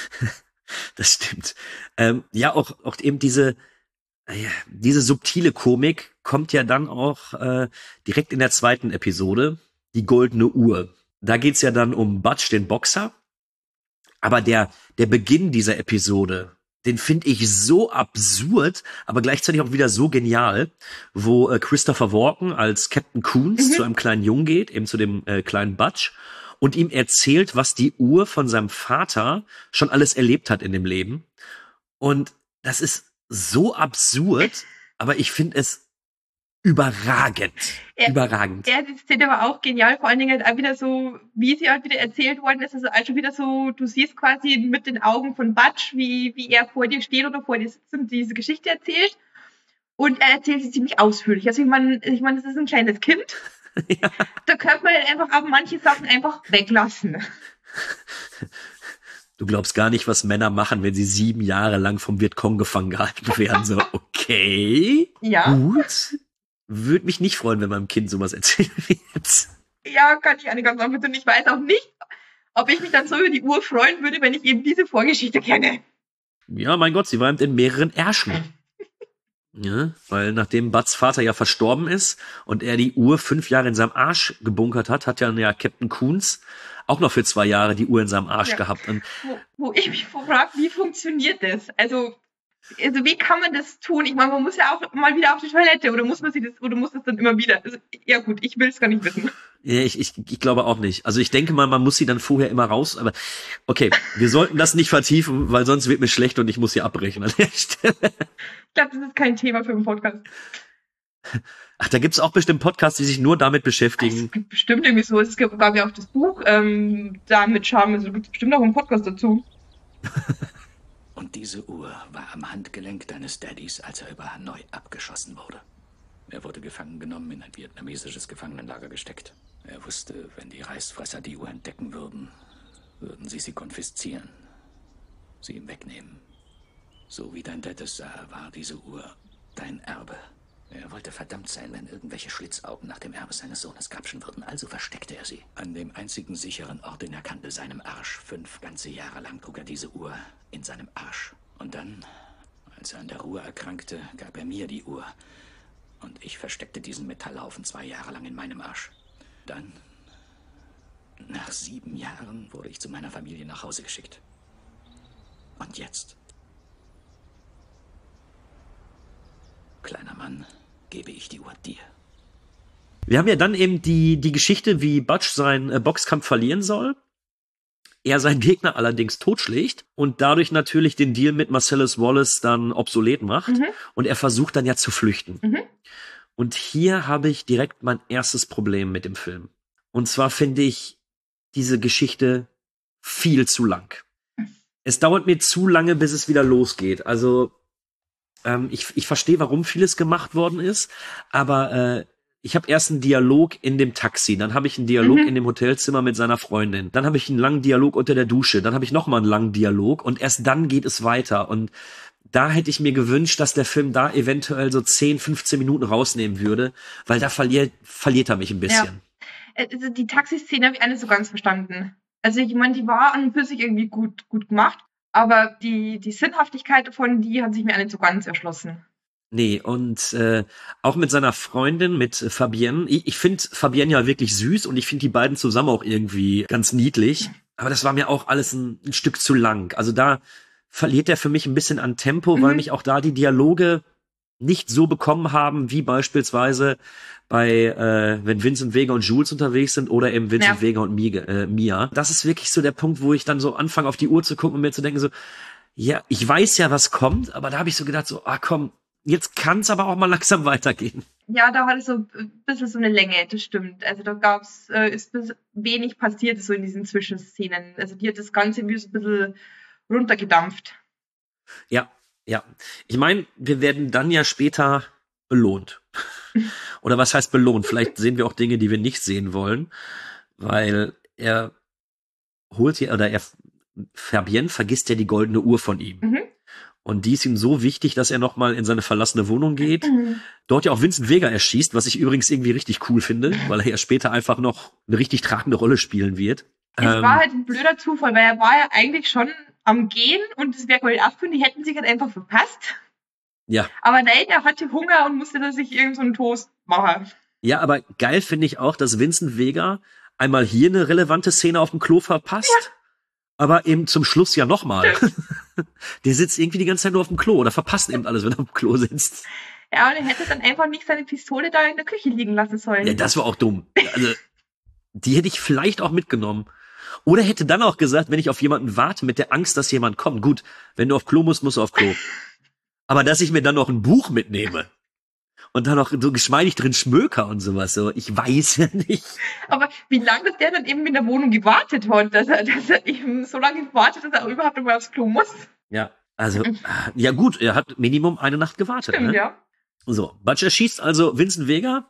Speaker 5: das stimmt. Ähm, ja, auch, auch eben diese, äh, diese subtile Komik kommt ja dann auch äh, direkt in der zweiten Episode, die goldene Uhr. Da geht's ja dann um Butch, den Boxer. Aber der, der Beginn dieser Episode, den finde ich so absurd, aber gleichzeitig auch wieder so genial, wo äh, Christopher Walken als Captain Coons
Speaker 6: Mhm.
Speaker 5: zu einem kleinen Jungen geht, eben zu dem äh, kleinen Butch, und ihm erzählt, was die Uhr von seinem Vater schon alles erlebt hat in dem Leben. Und das ist so absurd, aber ich finde es überragend.
Speaker 6: Ja,
Speaker 5: überragend.
Speaker 6: Ja, die Szene war auch genial, vor allen Dingen halt auch wieder so, wie sie halt wieder erzählt worden ist, also also wieder so, du siehst quasi mit den Augen von Butch, wie, wie er vor dir steht oder vor dir sitzt und diese Geschichte erzählt. Und er erzählt sie ziemlich ausführlich. Also ich meine, ich meine, das ist ein kleines Kind
Speaker 5: Ja.
Speaker 6: Da könnte man halt einfach auch manche Sachen einfach weglassen.
Speaker 5: Du glaubst gar nicht, was Männer machen, wenn sie sieben Jahre lang vom Vietcong gefangen gehalten werden. So, okay,
Speaker 6: Ja.
Speaker 5: gut. Würde mich nicht freuen, wenn meinem Kind sowas erzählt wird.
Speaker 6: Ja, kann ich eine ganz einfach tun. Ich weiß auch nicht, ob ich mich dann so über die Uhr freuen würde, wenn ich eben diese Vorgeschichte kenne.
Speaker 5: Ja, mein Gott, sie war in mehreren Ärschen. Ja, weil nachdem Buds Vater ja verstorben ist und er die Uhr fünf Jahre in seinem Arsch gebunkert hat, hat ja, ja Captain Coons auch noch für zwei Jahre die Uhr in seinem Arsch
Speaker 6: Ja.
Speaker 5: gehabt. Und
Speaker 6: Wo, wo ich mich frage, wie funktioniert das? Also, also wie kann man das tun? Ich meine, man muss ja auch mal wieder auf die Toilette oder muss man sich das oder muss das dann immer wieder? Also, ja gut, ich will es gar nicht wissen.
Speaker 5: ja, ich, ich, ich glaube auch nicht. Also ich denke mal, man muss sie dann vorher immer raus. Aber okay, wir sollten das nicht vertiefen, weil sonst wird mir schlecht und ich muss sie abbrechen an der Stelle.
Speaker 6: Ich glaube, das ist kein Thema für einen Podcast.
Speaker 5: Ach, da gibt's auch bestimmt Podcasts, die sich nur damit
Speaker 6: Es
Speaker 5: beschäftigen.
Speaker 6: gibt bestimmt irgendwie so, es gab ja auch das Buch, ähm, da mit Charme, also gibt es bestimmt auch einen Podcast dazu.
Speaker 9: Und diese Uhr war am Handgelenk deines Daddys, als er über Hanoi abgeschossen wurde. Er wurde gefangen genommen, in ein vietnamesisches Gefangenenlager gesteckt. Er wusste, wenn die Reißfresser die Uhr entdecken würden, würden sie sie konfiszieren, sie ihm wegnehmen. So wie dein Dad es sah, war diese Uhr dein Erbe. Er wollte verdammt sein, wenn irgendwelche Schlitzaugen nach dem Erbe seines Sohnes grapschen würden, also versteckte er sie. An dem einzigen sicheren Ort, den er kannte, seinem Arsch. Fünf ganze Jahre lang trug er diese Uhr in seinem Arsch. Und dann, als er an der Ruhe erkrankte, gab er mir die Uhr. Und ich versteckte diesen Metallhaufen zwei Jahre lang in meinem Arsch. Dann, nach sieben Jahren, wurde ich zu meiner Familie nach Hause geschickt. Und jetzt, kleiner Mann, gebe ich die Uhr dir.
Speaker 5: Wir haben ja dann eben die, die Geschichte, wie Butch seinen äh, Boxkampf verlieren soll. Er seinen Gegner allerdings totschlägt und dadurch natürlich den Deal mit Marcellus Wallace dann obsolet macht.
Speaker 6: Mhm.
Speaker 5: Und er versucht dann ja zu flüchten.
Speaker 6: Mhm.
Speaker 5: Und hier habe ich direkt mein erstes Problem mit dem Film. Und zwar finde ich diese Geschichte viel zu lang. Es dauert mir zu lange, bis es wieder losgeht. Also ähm, ich, ich verstehe, warum vieles gemacht worden ist, aber äh, ich habe erst einen Dialog in dem Taxi, dann habe ich einen Dialog
Speaker 6: Mhm.
Speaker 5: in dem Hotelzimmer mit seiner Freundin, dann habe ich einen langen Dialog unter der Dusche, dann habe ich noch mal einen langen Dialog und erst dann geht es weiter. Und da hätte ich mir gewünscht, dass der Film da eventuell so zehn, fünfzehn Minuten rausnehmen würde, weil da verliert, verliert er mich ein bisschen.
Speaker 6: Also die Taxiszene habe ich auch nicht so ganz verstanden. Also ich meine, die war an und für sich irgendwie gut, gut gemacht, aber die, die Sinnhaftigkeit davon, die hat sich mir auch nicht so ganz erschlossen.
Speaker 5: Nee, und äh, auch mit seiner Freundin, mit Fabienne. Ich, ich finde Fabienne ja wirklich süß und ich finde die beiden zusammen auch irgendwie ganz niedlich. Aber das war mir auch alles ein, ein Stück zu lang. Also da verliert er für mich ein bisschen an Tempo,
Speaker 6: Mhm.
Speaker 5: weil mich auch da die Dialoge nicht so bekommen haben, wie beispielsweise bei, äh, wenn Vincent Vega und Jules unterwegs sind oder eben Vincent
Speaker 6: Ja.
Speaker 5: Vega und Mia, äh, Mia. Das ist wirklich so der Punkt, wo ich dann so anfange, auf die Uhr zu gucken und mir zu denken so, ja, ich weiß ja, was kommt, aber da habe ich so gedacht so, ah komm, jetzt kann es aber auch mal langsam weitergehen.
Speaker 6: Ja, da hat es so ein bisschen so eine Länge, das stimmt. Also da gab's, äh, ist bis wenig passiert so in diesen Zwischenszenen. Also die hat das Ganze irgendwie so ein bisschen runtergedampft.
Speaker 5: Ja, ja. Ich meine, wir werden dann ja später belohnt. Oder was heißt belohnt? Vielleicht sehen wir auch Dinge, die wir nicht sehen wollen, weil er holt ja, oder er, Fabienne vergisst ja die goldene Uhr von ihm.
Speaker 6: Mhm.
Speaker 5: Und die ist ihm so wichtig, dass er nochmal in seine verlassene Wohnung geht.
Speaker 6: Mhm.
Speaker 5: Dort ja auch Vincent Vega erschießt, was ich übrigens irgendwie richtig cool finde, weil er ja später einfach noch eine richtig tragende Rolle spielen wird.
Speaker 6: Es
Speaker 5: Ähm,
Speaker 6: war halt ein blöder Zufall, weil er war ja eigentlich schon am Gehen und es wäre Gold abführen, die hätten sich halt einfach verpasst.
Speaker 5: ja.
Speaker 6: Aber nein, er hatte Hunger und musste da sich irgend so einen Toast machen.
Speaker 5: Ja, aber geil finde ich auch, dass Vincent Vega einmal hier eine relevante Szene auf dem Klo verpasst, ja. aber eben zum Schluss ja nochmal. Der sitzt irgendwie die ganze Zeit nur auf dem Klo oder verpasst eben alles, wenn er auf dem Klo sitzt.
Speaker 6: Ja, und er hätte dann einfach nicht seine Pistole da in der Küche liegen lassen sollen.
Speaker 5: Ja, das war auch dumm. Also, die hätte ich vielleicht auch mitgenommen. Oder hätte dann auch gesagt, wenn ich auf jemanden warte, mit der Angst, dass jemand kommt. Gut, wenn du auf Klo musst, musst du auf Klo. Aber dass ich mir dann noch ein Buch mitnehme und dann noch so geschmeidig drin schmöker und sowas, so, ich weiß ja nicht.
Speaker 6: Aber wie lange der dann eben in der Wohnung gewartet hat, dass er, dass er eben so lange gewartet, dass er überhaupt noch mal aufs Klo muss.
Speaker 5: Ja, also, ja gut, er hat Minimum eine Nacht gewartet.
Speaker 6: Stimmt,
Speaker 5: Ne?
Speaker 6: ja.
Speaker 5: So, Butch erschießt also Vincent Vega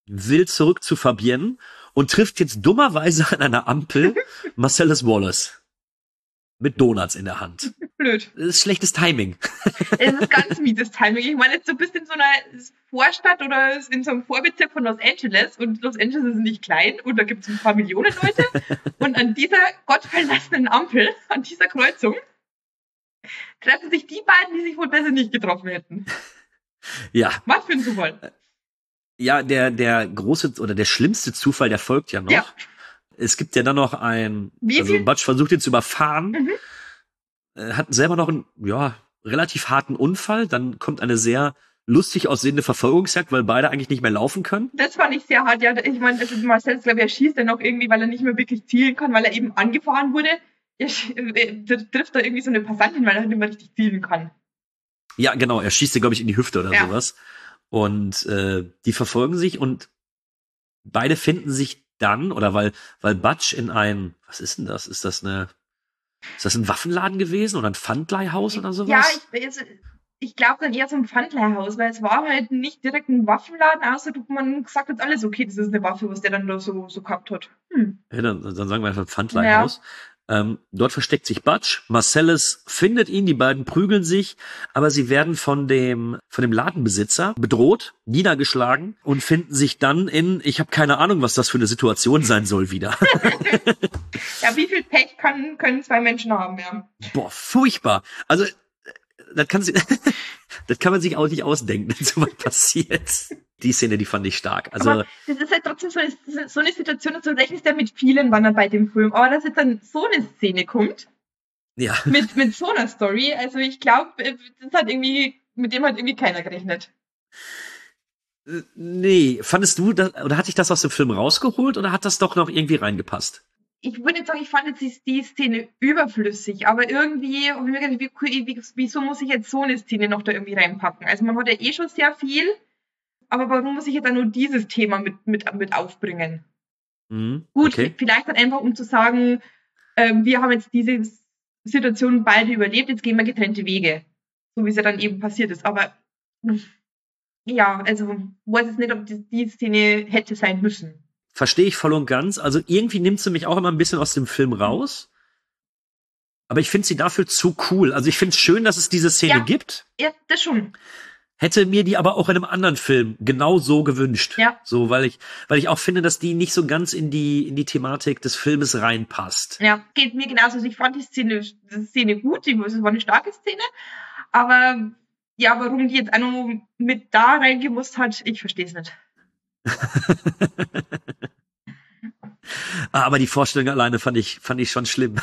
Speaker 5: will zurück zu Fabienne und trifft jetzt dummerweise an einer Ampel Marcellus Wallace. Mit Donuts in der Hand.
Speaker 6: Blöd.
Speaker 5: Das ist schlechtes Timing.
Speaker 6: Es ist ganz mieses Timing. Ich meine, jetzt so bist du in so einer Vorstadt oder in so einem Vorbezirk von Los Angeles und Los Angeles ist nicht klein und da gibt es ein paar Millionen Leute und an dieser gottverlassenen Ampel, an dieser Kreuzung, treffen sich die beiden, die sich wohl besser nicht getroffen hätten.
Speaker 5: Ja.
Speaker 6: Was für ein Zufall.
Speaker 5: Ja, der, der große oder der schlimmste Zufall, der folgt ja noch. Ja. Es gibt ja dann noch ein,
Speaker 6: Wie
Speaker 5: also
Speaker 6: viel?
Speaker 5: Butch versucht ihn zu überfahren,
Speaker 6: Mhm.
Speaker 5: äh, hat selber noch einen, ja, relativ harten Unfall, dann kommt eine sehr lustig aussehende Verfolgungsjagd, weil beide eigentlich nicht mehr laufen können.
Speaker 6: Das fand ich sehr hart, ja. Ich meine, also Marcel, glaube ich, er schießt ja noch irgendwie, weil er nicht mehr wirklich zielen kann, weil er eben angefahren wurde. Er, er trifft da irgendwie so eine Passantin, weil er nicht mehr richtig zielen kann.
Speaker 5: Ja, genau, er schießt ihr, glaube ich, in die Hüfte oder
Speaker 6: Ja.
Speaker 5: sowas. Und äh, die verfolgen sich und beide finden sich dann, oder weil, weil Butch in ein, was ist denn das? Ist das eine, ist das ein Waffenladen gewesen oder ein Pfandleihhaus oder sowas?
Speaker 6: Ja, ich, also, ich glaube dann eher so ein Pfandleihhaus, weil es war halt nicht direkt ein Waffenladen, außer man sagt jetzt alles, okay, das ist eine Waffe, was der dann da so, so gehabt hat. Hm.
Speaker 5: Ja, dann, dann sagen wir einfach Pfandleihhaus. Ja. Ähm, dort versteckt sich Butch. Marcellus findet ihn, die beiden prügeln sich, aber sie werden von dem von dem Ladenbesitzer bedroht, niedergeschlagen und finden sich dann in, ich habe keine Ahnung, was das für eine Situation sein soll, wieder.
Speaker 6: Ja, wie viel Pech kann, können zwei Menschen haben, ja.
Speaker 5: Boah, furchtbar. Also, das kann, sie, das kann man sich auch nicht ausdenken, wenn so was passiert. Die Szene, die fand ich stark. Also,
Speaker 6: aber das ist halt trotzdem so eine, so eine Situation, du rechnest ja mit vielen Wandern bei dem Film, aber dass jetzt dann so eine Szene kommt,
Speaker 5: ja.
Speaker 6: mit, mit so einer Story, also ich glaube, das hat irgendwie, mit dem hat irgendwie keiner gerechnet.
Speaker 5: Nee, fandest du, das, oder hat dich das aus dem Film rausgeholt oder hat das doch noch irgendwie reingepasst?
Speaker 6: Ich würde nicht sagen, ich fand jetzt die, die Szene überflüssig, aber irgendwie, hab ich mir gedacht, wie, wie, wieso muss ich jetzt so eine Szene noch da irgendwie reinpacken? Also man hat ja eh schon sehr viel, aber warum muss ich jetzt dann nur dieses Thema mit, mit, mit aufbringen?
Speaker 5: Mhm,
Speaker 6: Gut,
Speaker 5: okay.
Speaker 6: Vielleicht dann einfach, um zu sagen, äh, wir haben jetzt diese Situation beide überlebt, jetzt gehen wir getrennte Wege. So wie es ja dann eben passiert ist. Aber ja, also weiß jetzt nicht, ob die, die Szene hätte sein müssen.
Speaker 5: Verstehe ich voll und ganz. Also irgendwie nimmt sie mich auch immer ein bisschen aus dem Film raus. Aber ich finde sie dafür zu cool. Also ich finde es schön, dass es diese Szene
Speaker 6: ja,
Speaker 5: gibt.
Speaker 6: Ja, das schon.
Speaker 5: Hätte mir die aber auch in einem anderen Film genau so gewünscht.
Speaker 6: Ja.
Speaker 5: So, weil ich, weil ich auch finde, dass die nicht so ganz in die, in die Thematik des Filmes reinpasst.
Speaker 6: Ja, geht mir genauso. Also ich fand die Szene, die Szene gut. Es war eine starke Szene. Aber ja, warum die jetzt auch noch mit da reingemusst hat, ich verstehe es nicht.
Speaker 5: Aber die Vorstellung alleine fand ich, fand ich schon schlimm.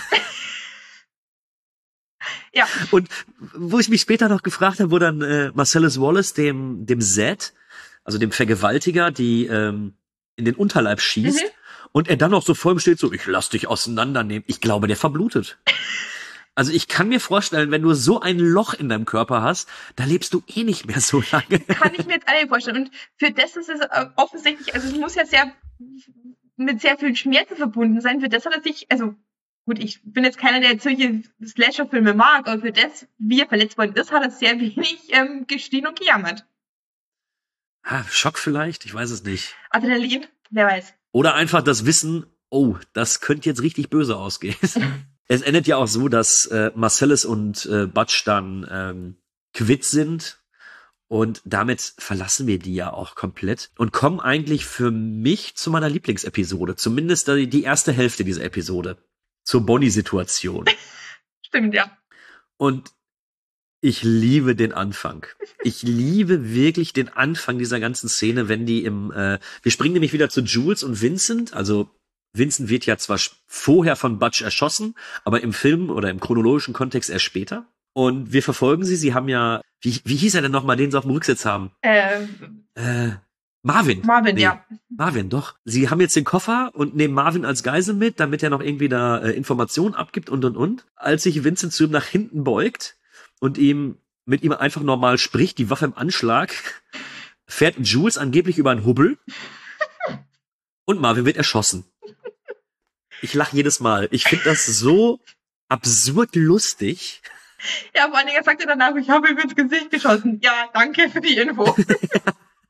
Speaker 6: Ja.
Speaker 5: Und wo ich mich später noch gefragt habe, wo dann äh, Marcellus Wallace dem dem Zed, also dem Vergewaltiger, die ähm, in den Unterleib schießt mhm. und er dann noch so vor ihm steht, so, ich lass dich auseinandernehmen. Ich glaube, der verblutet. Also ich kann mir vorstellen, wenn du so ein Loch in deinem Körper hast, da lebst du eh nicht mehr so lange.
Speaker 6: Kann ich mir jetzt alle vorstellen. Und für das ist es offensichtlich, also es muss ja sehr mit sehr vielen Schmerzen verbunden sein. Für das hat er sich, also gut, ich bin jetzt keiner, der jetzt solche Slasher-Filme mag, aber für das, wie er verletzt worden ist, hat er sehr wenig ähm, geschrien und gejammert.
Speaker 5: Ah, Schock vielleicht? Ich weiß es nicht.
Speaker 6: Adrenalin? Wer weiß.
Speaker 5: Oder einfach das Wissen, oh, das könnte jetzt richtig böse ausgehen. Es endet ja auch so, dass äh, Marcellus und äh, Butch dann ähm, quitt sind und damit verlassen wir die ja auch komplett und kommen eigentlich für mich zu meiner Lieblingsepisode, zumindest die, die erste Hälfte dieser Episode, zur Bonnie-Situation.
Speaker 6: Stimmt, ja.
Speaker 5: Und ich liebe den Anfang. Ich liebe wirklich den Anfang dieser ganzen Szene, wenn die im, äh, wir springen nämlich wieder zu Jules und Vincent, also Vincent wird ja zwar vorher von Butch erschossen, aber im Film oder im chronologischen Kontext erst später. Und wir verfolgen sie. Sie haben ja, wie, wie hieß er denn nochmal, den sie auf dem Rücksitz haben?
Speaker 6: Ähm,
Speaker 5: äh, Marvin.
Speaker 6: Marvin,
Speaker 5: nee,
Speaker 6: ja.
Speaker 5: Marvin, doch. Sie haben jetzt den Koffer und nehmen Marvin als Geisel mit, damit er noch irgendwie da äh, Informationen abgibt und, und, und. Als sich Vincent zu ihm nach hinten beugt und ihm mit ihm einfach normal spricht, die Waffe im Anschlag, fährt Jules angeblich über einen Hubbel und Marvin wird erschossen. Ich lache jedes Mal. Ich finde das so absurd lustig.
Speaker 6: Ja, vor allen Dingen, er sagte danach, ich habe ihm ins Gesicht geschossen. Ja, danke für die Info.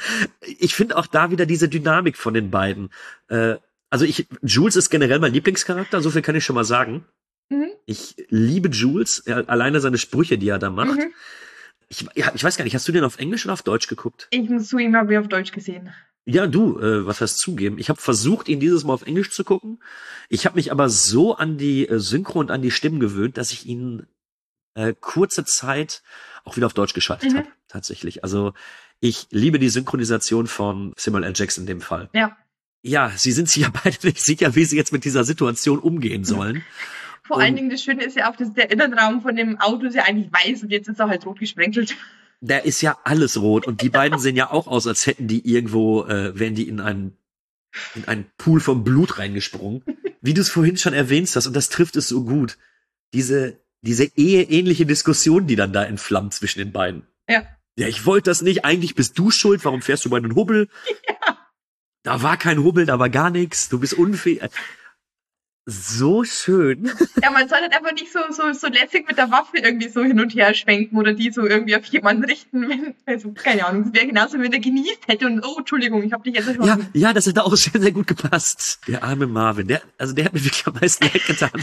Speaker 5: Ich finde auch da wieder diese Dynamik von den beiden. Äh, also ich, Jules ist generell mein Lieblingscharakter, so viel kann ich schon mal sagen. Mhm. Ich liebe Jules, ja, alleine seine Sprüche, die er da macht. Mhm. Ich, ja, ich weiß gar nicht, hast du den auf Englisch oder auf Deutsch geguckt?
Speaker 6: Ich muss zugeben, habe ich auf Deutsch gesehen.
Speaker 5: Ja, du, äh, was heißt zugeben? Ich habe versucht, ihn dieses Mal auf Englisch zu gucken. Ich habe mich aber so an die äh, Synchro und an die Stimmen gewöhnt, dass ich ihn äh, kurze Zeit auch wieder auf Deutsch geschaltet mhm. habe, tatsächlich. Also ich liebe die Synchronisation von Samuel L. Jackson in dem Fall.
Speaker 6: Ja.
Speaker 5: Ja, sie sind sich ja beide nicht sicher, wie sie jetzt mit dieser Situation umgehen sollen.
Speaker 6: Vor und allen Dingen, das Schöne ist ja auch, dass der Innenraum von dem Auto ist ja eigentlich weiß und jetzt ist er halt rot gesprenkelt.
Speaker 5: Da ist ja alles rot und die beiden sehen ja auch aus, als hätten die irgendwo, äh, wären die in einen, in einen Pool von Blut reingesprungen. Wie du es vorhin schon erwähnt hast, und das trifft es so gut, diese, diese eheähnliche Diskussion, die dann da entflammt zwischen den beiden.
Speaker 6: Ja.
Speaker 5: Ja, ich wollte das nicht, eigentlich bist du schuld, warum fährst du bei einem Hubbel? Ja. Da war kein Hubbel, da war gar nichts, du bist unfähig. So schön.
Speaker 6: Ja, man soll halt einfach nicht so, so, so lässig mit der Waffe irgendwie so hin und her schwenken oder die so irgendwie auf jemanden richten, wenn, also, keine Ahnung, es wäre genauso, wenn er genießt hätte und, oh, Entschuldigung, ich hab dich jetzt erschossen.
Speaker 5: Ja, ja, das hätte auch sehr, sehr gut gepasst. Der arme Marvin, der, also der hat mir wirklich am meisten leid getan.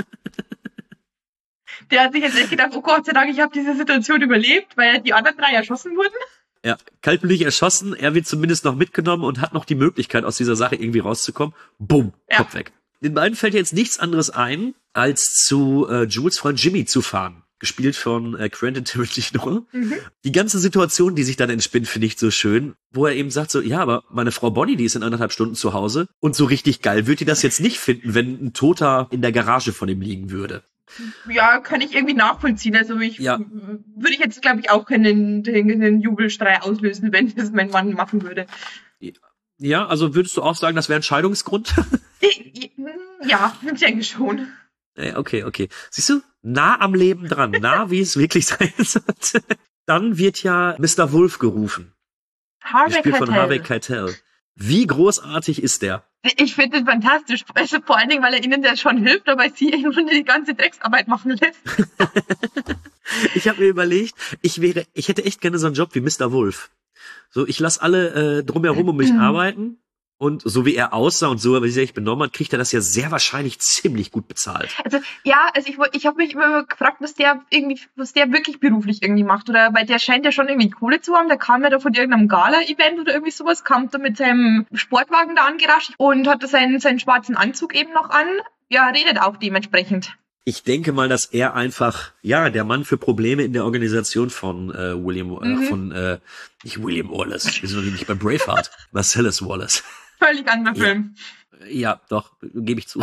Speaker 6: Der hat sich jetzt echt gedacht, oh Gott sei Dank, ich habe diese Situation überlebt, weil die anderen drei erschossen wurden.
Speaker 5: Ja, kaltblütig erschossen, er wird zumindest noch mitgenommen und hat noch die Möglichkeit, aus dieser Sache irgendwie rauszukommen. Bumm, ja. Kopf weg. Den beiden fällt jetzt nichts anderes ein, als zu äh, Jules Freund Jimmy zu fahren. Gespielt von äh, Quentin Tarantino. Mhm. Die ganze Situation, die sich dann entspinnt, finde ich so schön, wo er eben sagt so, ja, aber meine Frau Bonnie, die ist in anderthalb Stunden zu Hause und so richtig geil würde die das jetzt nicht finden, wenn ein Toter in der Garage von ihm liegen würde.
Speaker 6: Ja, kann ich irgendwie nachvollziehen. Also ich
Speaker 5: ja.
Speaker 6: würde ich jetzt, glaube ich, auch keinen den, den Jubelstrei auslösen, wenn das mein Mann machen würde.
Speaker 5: Ja. Ja, also würdest du auch sagen, das wäre ein Scheidungsgrund?
Speaker 6: Ja, ich denke schon.
Speaker 5: Okay, okay. Siehst du, nah am Leben dran, nah wie es wirklich sein sollte. Dann wird ja Mister Wolf gerufen.
Speaker 6: Harvey
Speaker 5: Gespielt
Speaker 6: Keitel.
Speaker 5: von Harvey Keitel. Wie großartig ist der?
Speaker 6: Ich finde das fantastisch. Also vor allen Dingen, weil er ihnen ja schon hilft, aber sie im Grunde die ganze Drecksarbeit machen lässt.
Speaker 5: Ich habe mir überlegt, ich wäre, ich hätte echt gerne so einen Job wie Mister Wolf. So, ich lasse alle äh, drumherum um mich mhm. arbeiten und so wie er aussah und so wie er sich benommen hat, kriegt er das ja sehr wahrscheinlich ziemlich gut bezahlt.
Speaker 6: Also ja, also ich, ich habe mich immer gefragt, was der irgendwie, was der wirklich beruflich irgendwie macht, oder weil der scheint ja schon irgendwie Kohle zu haben. Der kam ja da von irgendeinem Gala-Event oder irgendwie sowas, kam da mit seinem Sportwagen da angerascht und hatte seinen seinen schwarzen Anzug eben noch an. Ja, redet auch dementsprechend.
Speaker 5: Ich denke mal, dass er einfach, ja, der Mann für Probleme in der Organisation von äh, William, mhm. äh, von, äh, nicht William Wallace, wir sind noch nicht bei Braveheart, Marcellus Wallace.
Speaker 6: Völlig anderer Film.
Speaker 5: Ja, ja doch, gebe ich zu.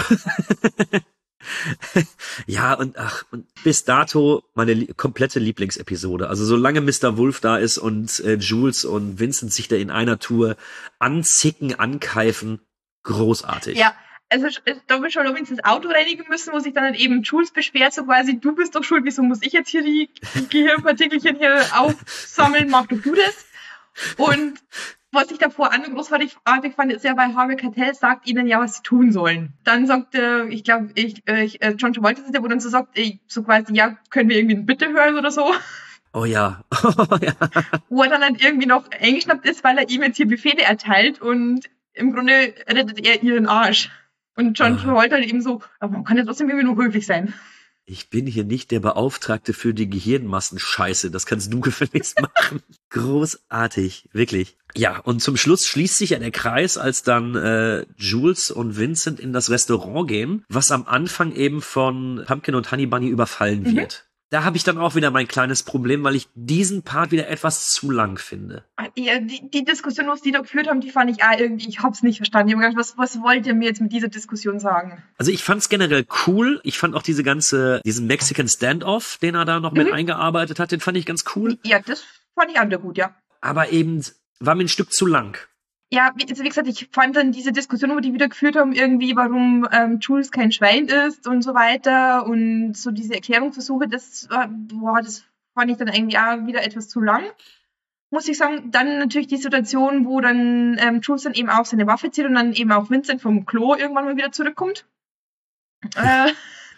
Speaker 5: Ja, und ach, und bis dato meine li- komplette Lieblingsepisode. Also solange Mister Wolf da ist und äh, Jules und Vincent sich da in einer Tour anzicken, ankeifen, großartig.
Speaker 6: Ja. Also da wir schon übrigens das Auto reinigen müssen, wo sich dann halt eben Jules beschwert, so quasi, du bist doch schuld, wieso muss ich jetzt hier die, die Gehirnpartikelchen hier aufsammeln, mach doch du das. Und was ich davor an großartig fand, ist ja, weil Harvey Keitel sagt ihnen ja, was sie tun sollen. Dann sagt, äh, ich glaube, ich, äh, John Travolta ist der, wo dann so sagt, ey, so quasi, ja, können wir irgendwie ein Bitte hören oder so.
Speaker 5: Oh ja. Oh ja.
Speaker 6: Wo er dann halt irgendwie noch eingeschnappt ist, weil er ihm jetzt hier Befehle erteilt und im Grunde rettet er ihren Arsch. Und John Travolta halt eben so, aber man kann ja trotzdem irgendwie nur höflich sein.
Speaker 5: Ich bin hier nicht der Beauftragte für die Gehirnmassenscheiße. Das kannst du gefälligst machen. Großartig, wirklich. Ja, und zum Schluss schließt sich ja der Kreis, als dann äh, Jules und Vincent in das Restaurant gehen, was am Anfang eben von Pumpkin und Honey Bunny überfallen mhm. wird. Da habe ich dann auch wieder mein kleines Problem, weil ich diesen Part wieder etwas zu lang finde.
Speaker 6: Ja, die, die Diskussion, was die da geführt haben, die fand ich auch irgendwie, ich hab's nicht verstanden. Ich hab gedacht, was, was wollt ihr mir jetzt mit dieser Diskussion sagen?
Speaker 5: Also ich fand's generell cool. Ich fand auch diese ganze, diesen Mexican Standoff, den er da noch mhm. mit eingearbeitet hat, den fand ich ganz cool.
Speaker 6: Ja, das fand ich auch wieder gut, ja.
Speaker 5: Aber eben war mir ein Stück zu lang.
Speaker 6: Ja, wie, also wie gesagt, ich fand dann diese Diskussion, wo die wieder geführt haben, irgendwie, warum ähm, Jules kein Schwein ist und so weiter und so diese Erklärungsversuche, das, äh, boah, das fand ich dann irgendwie auch wieder etwas zu lang, muss ich sagen. Dann natürlich die Situation, wo dann ähm, Jules dann eben auch seine Waffe zieht und dann eben auch Vincent vom Klo irgendwann mal wieder zurückkommt. äh,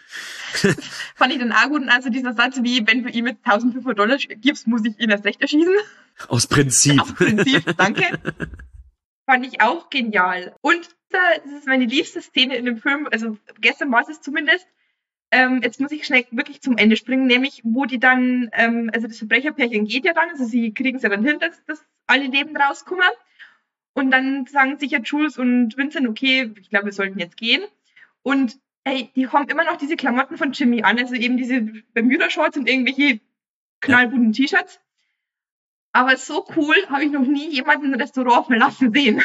Speaker 6: Fand ich dann auch gut. Und also dieser Satz wie, wenn du ihm jetzt eintausendfünfhundert Dollar gibst, muss ich ihn erst recht erschießen.
Speaker 5: Aus Prinzip.
Speaker 6: Aus Prinzip, danke. Fand ich auch genial. Und das ist meine liebste Szene in dem Film, also gestern war es zumindest. Ähm, jetzt muss ich schnell wirklich zum Ende springen, nämlich wo die dann, ähm, also das Verbrecherpärchen geht ja dann, also sie kriegen es ja dann hin, dass, dass alle lebend rauskommen. Und dann sagen sich ja Jules und Vincent, okay, ich glaube, wir sollten jetzt gehen. Und ey, die haben immer noch diese Klamotten von Jimmy an, also eben diese Bermuda-Shorts und irgendwelche knallbunten T-Shirts. Aber so cool habe ich noch nie jemanden ein Restaurant verlassen sehen.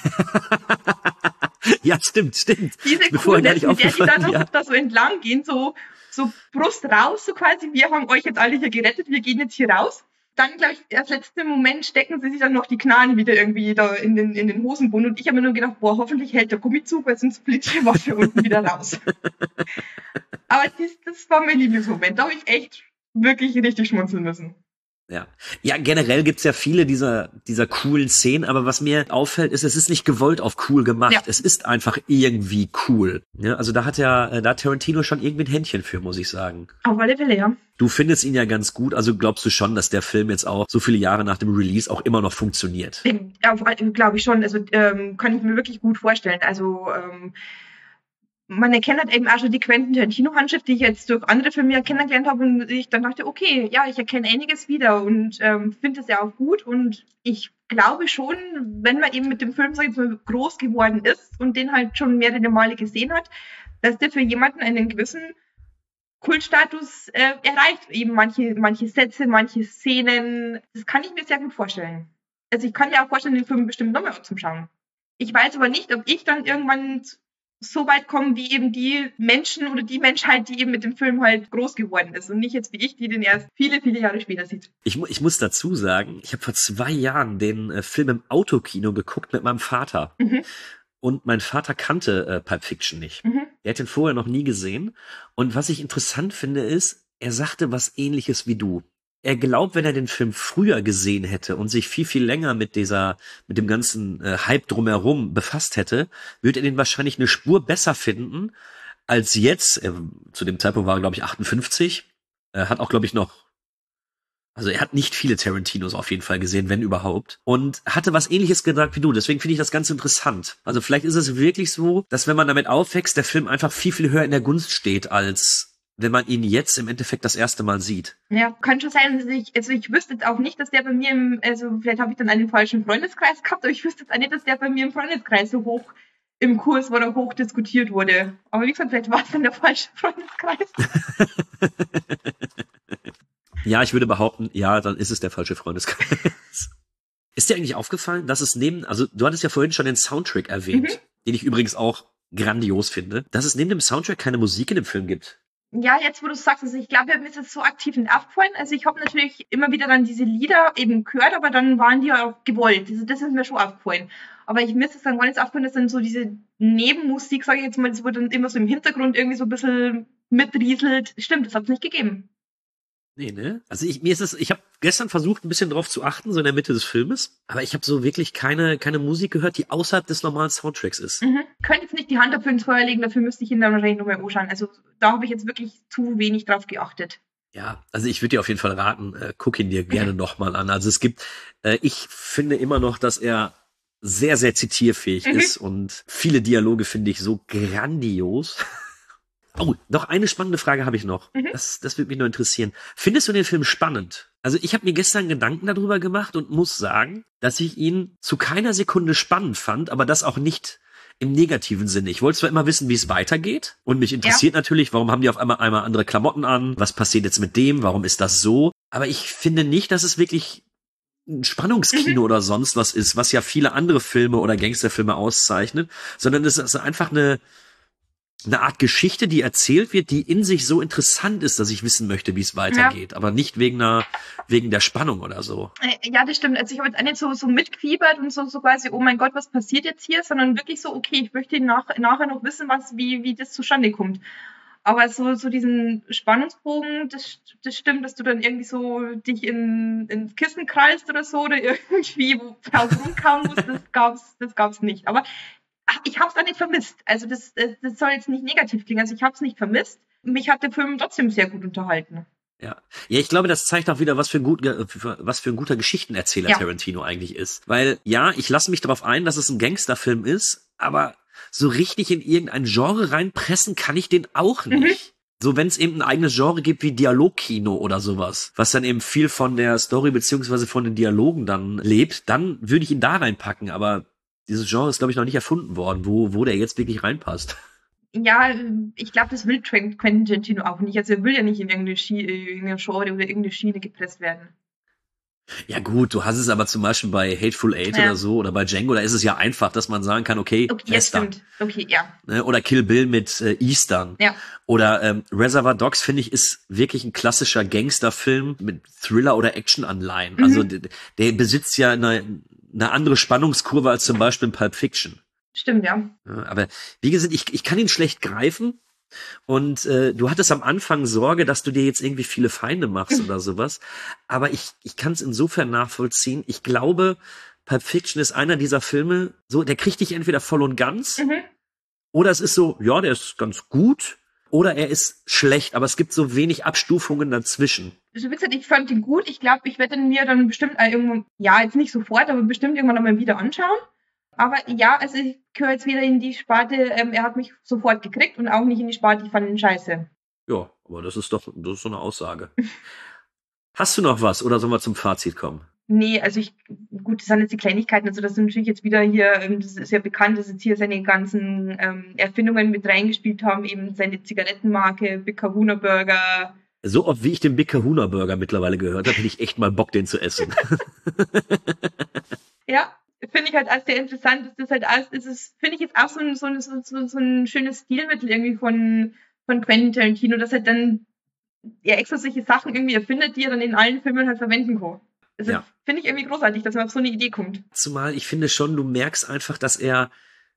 Speaker 5: Ja, stimmt, stimmt.
Speaker 6: Diese Coolness, mit der die da noch ja. da so entlang gehen, so, so Brust raus, so quasi, wir haben euch jetzt alle hier gerettet, wir gehen jetzt hier raus. Dann, glaube ich, als letzten Moment stecken sie sich dann noch die Knarren wieder irgendwie da in den, in den Hosenbund. Und ich habe mir nur gedacht, boah, hoffentlich hält der Gummizug, weil sonst fliegt die Waffe unten wieder raus. Aber das, das war mein Lieblingsmoment. Da habe ich echt wirklich richtig schmunzeln müssen.
Speaker 5: Ja, ja, generell gibt's ja viele dieser dieser coolen Szenen, aber was mir auffällt, ist, es ist nicht gewollt auf cool gemacht. Ja. Es ist einfach irgendwie cool. Ja, also da hat ja da hat Tarantino schon irgendwie ein Händchen für, muss ich sagen.
Speaker 6: Auf alle Fälle, ja.
Speaker 5: Du findest ihn ja ganz gut, also glaubst du schon, dass der Film jetzt auch so viele Jahre nach dem Release auch immer noch funktioniert?
Speaker 6: Ja, glaube ich schon. Also ähm, kann ich mir wirklich gut vorstellen. Also ähm, man erkennt halt eben auch schon die Quentin Tarantino-Handschrift, die ich jetzt durch andere Filme kennengelernt habe und ich dann dachte, okay, ja, ich erkenne einiges wieder und ähm, finde es ja auch gut und ich glaube schon, wenn man eben mit dem Film, sag ich mal, groß geworden ist und den halt schon mehrere Male gesehen hat, dass der für jemanden einen gewissen Kultstatus äh, erreicht. Eben manche, manche Sätze, manche Szenen, das kann ich mir sehr gut vorstellen. Also ich kann mir auch vorstellen, den Film bestimmt nochmal zum Schauen. Ich weiß aber nicht, ob ich dann irgendwann so weit kommen wie eben die Menschen oder die Menschheit, die eben mit dem Film halt groß geworden ist und nicht jetzt wie ich, die den erst viele, viele Jahre später sieht.
Speaker 5: Ich, ich muss dazu sagen, ich habe vor zwei Jahren den äh, Film im Autokino geguckt mit meinem Vater. Mhm. Und mein Vater kannte äh, Pulp Fiction nicht. Mhm. Er hat den vorher noch nie gesehen. Und was ich interessant finde ist, er sagte was Ähnliches wie du. Er glaubt, wenn er den Film früher gesehen hätte und sich viel, viel länger mit dieser, mit dem ganzen äh, Hype drumherum befasst hätte, würde er den wahrscheinlich eine Spur besser finden als jetzt. Er, zu dem Zeitpunkt war er, glaube ich, achtundfünfzig. Er hat auch, glaube ich, noch, also er hat nicht viele Tarantinos auf jeden Fall gesehen, wenn überhaupt. Und hatte was Ähnliches gesagt wie du. Deswegen finde ich das ganz interessant. Also vielleicht ist es wirklich so, dass wenn man damit aufwächst, der Film einfach viel, viel höher in der Gunst steht als wenn man ihn jetzt im Endeffekt das erste Mal sieht.
Speaker 6: Ja, kann schon sein, dass ich, also ich wüsste jetzt auch nicht, dass der bei mir im, also vielleicht habe ich dann einen falschen Freundeskreis gehabt, aber ich wüsste jetzt auch nicht, dass der bei mir im Freundeskreis so hoch im Kurs oder hoch diskutiert wurde. Aber wie gesagt, vielleicht war es dann der falsche Freundeskreis.
Speaker 5: Ja, ich würde behaupten, ja, dann ist es der falsche Freundeskreis. Ist dir eigentlich aufgefallen, dass es neben, also du hattest ja vorhin schon den Soundtrack erwähnt, mhm. den ich übrigens auch grandios finde, dass es neben dem Soundtrack keine Musik in dem Film gibt?
Speaker 6: Ja, jetzt wo du sagst, also ich glaube, mir ist das so aktiv nicht aufgefallen. Also ich habe natürlich immer wieder dann diese Lieder eben gehört, aber dann waren die ja auch gewollt. Also das ist mir schon aufgefallen. Aber ich mir ist es dann gar nicht aufgefallen, dass dann so diese Nebenmusik, sage ich jetzt mal, das wurde dann immer so im Hintergrund irgendwie so ein bisschen mitrieselt. Stimmt, das hat es nicht gegeben.
Speaker 5: Nee, ne? Also ich, mir ist es, ich habe gestern versucht, ein bisschen drauf zu achten, so in der Mitte des Filmes, aber ich habe so wirklich keine keine Musik gehört, die außerhalb des normalen Soundtracks ist.
Speaker 6: Mhm. Könnte jetzt nicht die Hand dafür ins Feuer legen, dafür müsste ich ihn dann wahrscheinlich nochmal anschauen. Also da habe ich jetzt wirklich zu wenig drauf geachtet.
Speaker 5: Ja, also ich würde dir auf jeden Fall raten, äh, guck ihn dir gerne nochmal an. Also es gibt, äh, ich finde immer noch, dass er sehr, sehr zitierfähig mhm. ist und viele Dialoge finde ich so grandios. Oh, noch eine spannende Frage habe ich noch. Mhm. Das, das würde mich nur interessieren. Findest du den Film spannend? Also ich habe mir gestern Gedanken darüber gemacht und muss sagen, dass ich ihn zu keiner Sekunde spannend fand, aber das auch nicht im negativen Sinne. Ich wollte zwar immer wissen, wie es weitergeht und mich interessiert ja. natürlich, warum haben die auf einmal einmal andere Klamotten an? Was passiert jetzt mit dem? Warum ist das so? Aber ich finde nicht, dass es wirklich ein Spannungskino mhm. oder sonst was ist, was ja viele andere Filme oder Gangsterfilme auszeichnet, sondern es ist einfach eine eine Art Geschichte, die erzählt wird, die in sich so interessant ist, dass ich wissen möchte, wie es weitergeht. Ja. Aber nicht wegen einer, wegen der Spannung oder so.
Speaker 6: Ja, das stimmt. Also ich habe jetzt auch nicht so, so mitgefiebert und so, so quasi, oh mein Gott, was passiert jetzt hier? Sondern wirklich so, okay, ich möchte nach, nachher noch wissen, was, wie, wie das zustande kommt. Aber so, so diesen Spannungsbogen, das, das stimmt, dass du dann irgendwie so dich in, ins Kissen kreist oder so, oder irgendwie, wo drauf rumkauen musst, das gab's, das gab's nicht. Aber ich habe es auch nicht vermisst. Also das, das soll jetzt nicht negativ klingen. Also ich habe es nicht vermisst. mich hat der Film trotzdem sehr gut unterhalten.
Speaker 5: Ja. Ja, ich glaube, das zeigt auch wieder, was für ein, gut, was für ein guter Geschichtenerzähler ja. Tarantino eigentlich ist. Weil, ja, ich lasse mich darauf ein, dass es ein Gangsterfilm ist, aber so richtig in irgendein Genre reinpressen kann ich den auch nicht. Mhm. So, wenn es eben ein eigenes Genre gibt wie Dialogkino oder sowas, was dann eben viel von der Story beziehungsweise von den Dialogen dann lebt, dann würde ich ihn da reinpacken. Aber dieses Genre ist, glaube ich, noch nicht erfunden worden, wo, wo der jetzt wirklich reinpasst.
Speaker 6: Ja, ich glaube, das will Quentin Tarantino auch nicht. Also er will ja nicht in irgendeine, Schie- irgendeine Genre oder irgendeine Schiene gepresst werden.
Speaker 5: Ja gut, du hast es aber zum Beispiel bei Hateful Eight
Speaker 6: ja.
Speaker 5: oder so oder bei Django, da ist es ja einfach, dass man sagen kann, okay,
Speaker 6: okay Western. Stimmt. Okay, ja.
Speaker 5: Oder Kill Bill mit äh, Eastern.
Speaker 6: Ja.
Speaker 5: Oder ähm, Reservoir Dogs, finde ich, ist wirklich ein klassischer Gangsterfilm mit Thriller- oder Action-Anleihen. Mhm. Also der, der besitzt ja eine, eine andere Spannungskurve als zum Beispiel in Pulp Fiction.
Speaker 6: Stimmt, ja.
Speaker 5: ja. Aber wie gesagt, ich, ich kann ihn schlecht greifen. Und äh, du hattest am Anfang Sorge, dass du dir jetzt irgendwie viele Feinde machst oder sowas. Aber ich, ich kann es insofern nachvollziehen. Ich glaube, Pulp Fiction ist einer dieser Filme, so, der kriegt dich entweder voll und ganz, mhm. oder es ist so, ja, der ist ganz gut, oder er ist schlecht, aber es gibt so wenig Abstufungen dazwischen.
Speaker 6: Also wie gesagt, ich fand ihn gut. Ich glaube, ich werde ihn mir dann bestimmt irgendwann, ja, jetzt nicht sofort, aber bestimmt irgendwann einmal wieder anschauen. Aber ja, also ich gehöre jetzt wieder in die Sparte, ähm, er hat mich sofort gekriegt und auch nicht in die Sparte, ich fand ihn scheiße.
Speaker 5: Ja, aber das ist doch, das ist so eine Aussage. Hast du noch was oder sollen wir zum Fazit kommen?
Speaker 6: Nee, also ich, gut, das sind jetzt die Kleinigkeiten, also das sind natürlich jetzt wieder hier, das ist ja bekannt, dass jetzt hier seine ganzen ähm, Erfindungen mit reingespielt haben, eben seine Zigarettenmarke, Big Kahuna Burger.
Speaker 5: So oft wie ich den Big Kahuna Burger mittlerweile gehört habe, hätte ich echt mal Bock, den zu essen.
Speaker 6: Ja. Finde ich halt als sehr interessant, ist das halt als, ist es, finde ich jetzt auch so ein, so ein, so, so, so ein schönes Stilmittel irgendwie von, von Quentin Tarantino, dass er dann ja extra solche Sachen irgendwie erfindet, die er dann in allen Filmen halt verwenden kann. Also ja. Finde ich irgendwie großartig, dass man auf so eine Idee kommt.
Speaker 5: Zumal ich finde schon, du merkst einfach, dass er,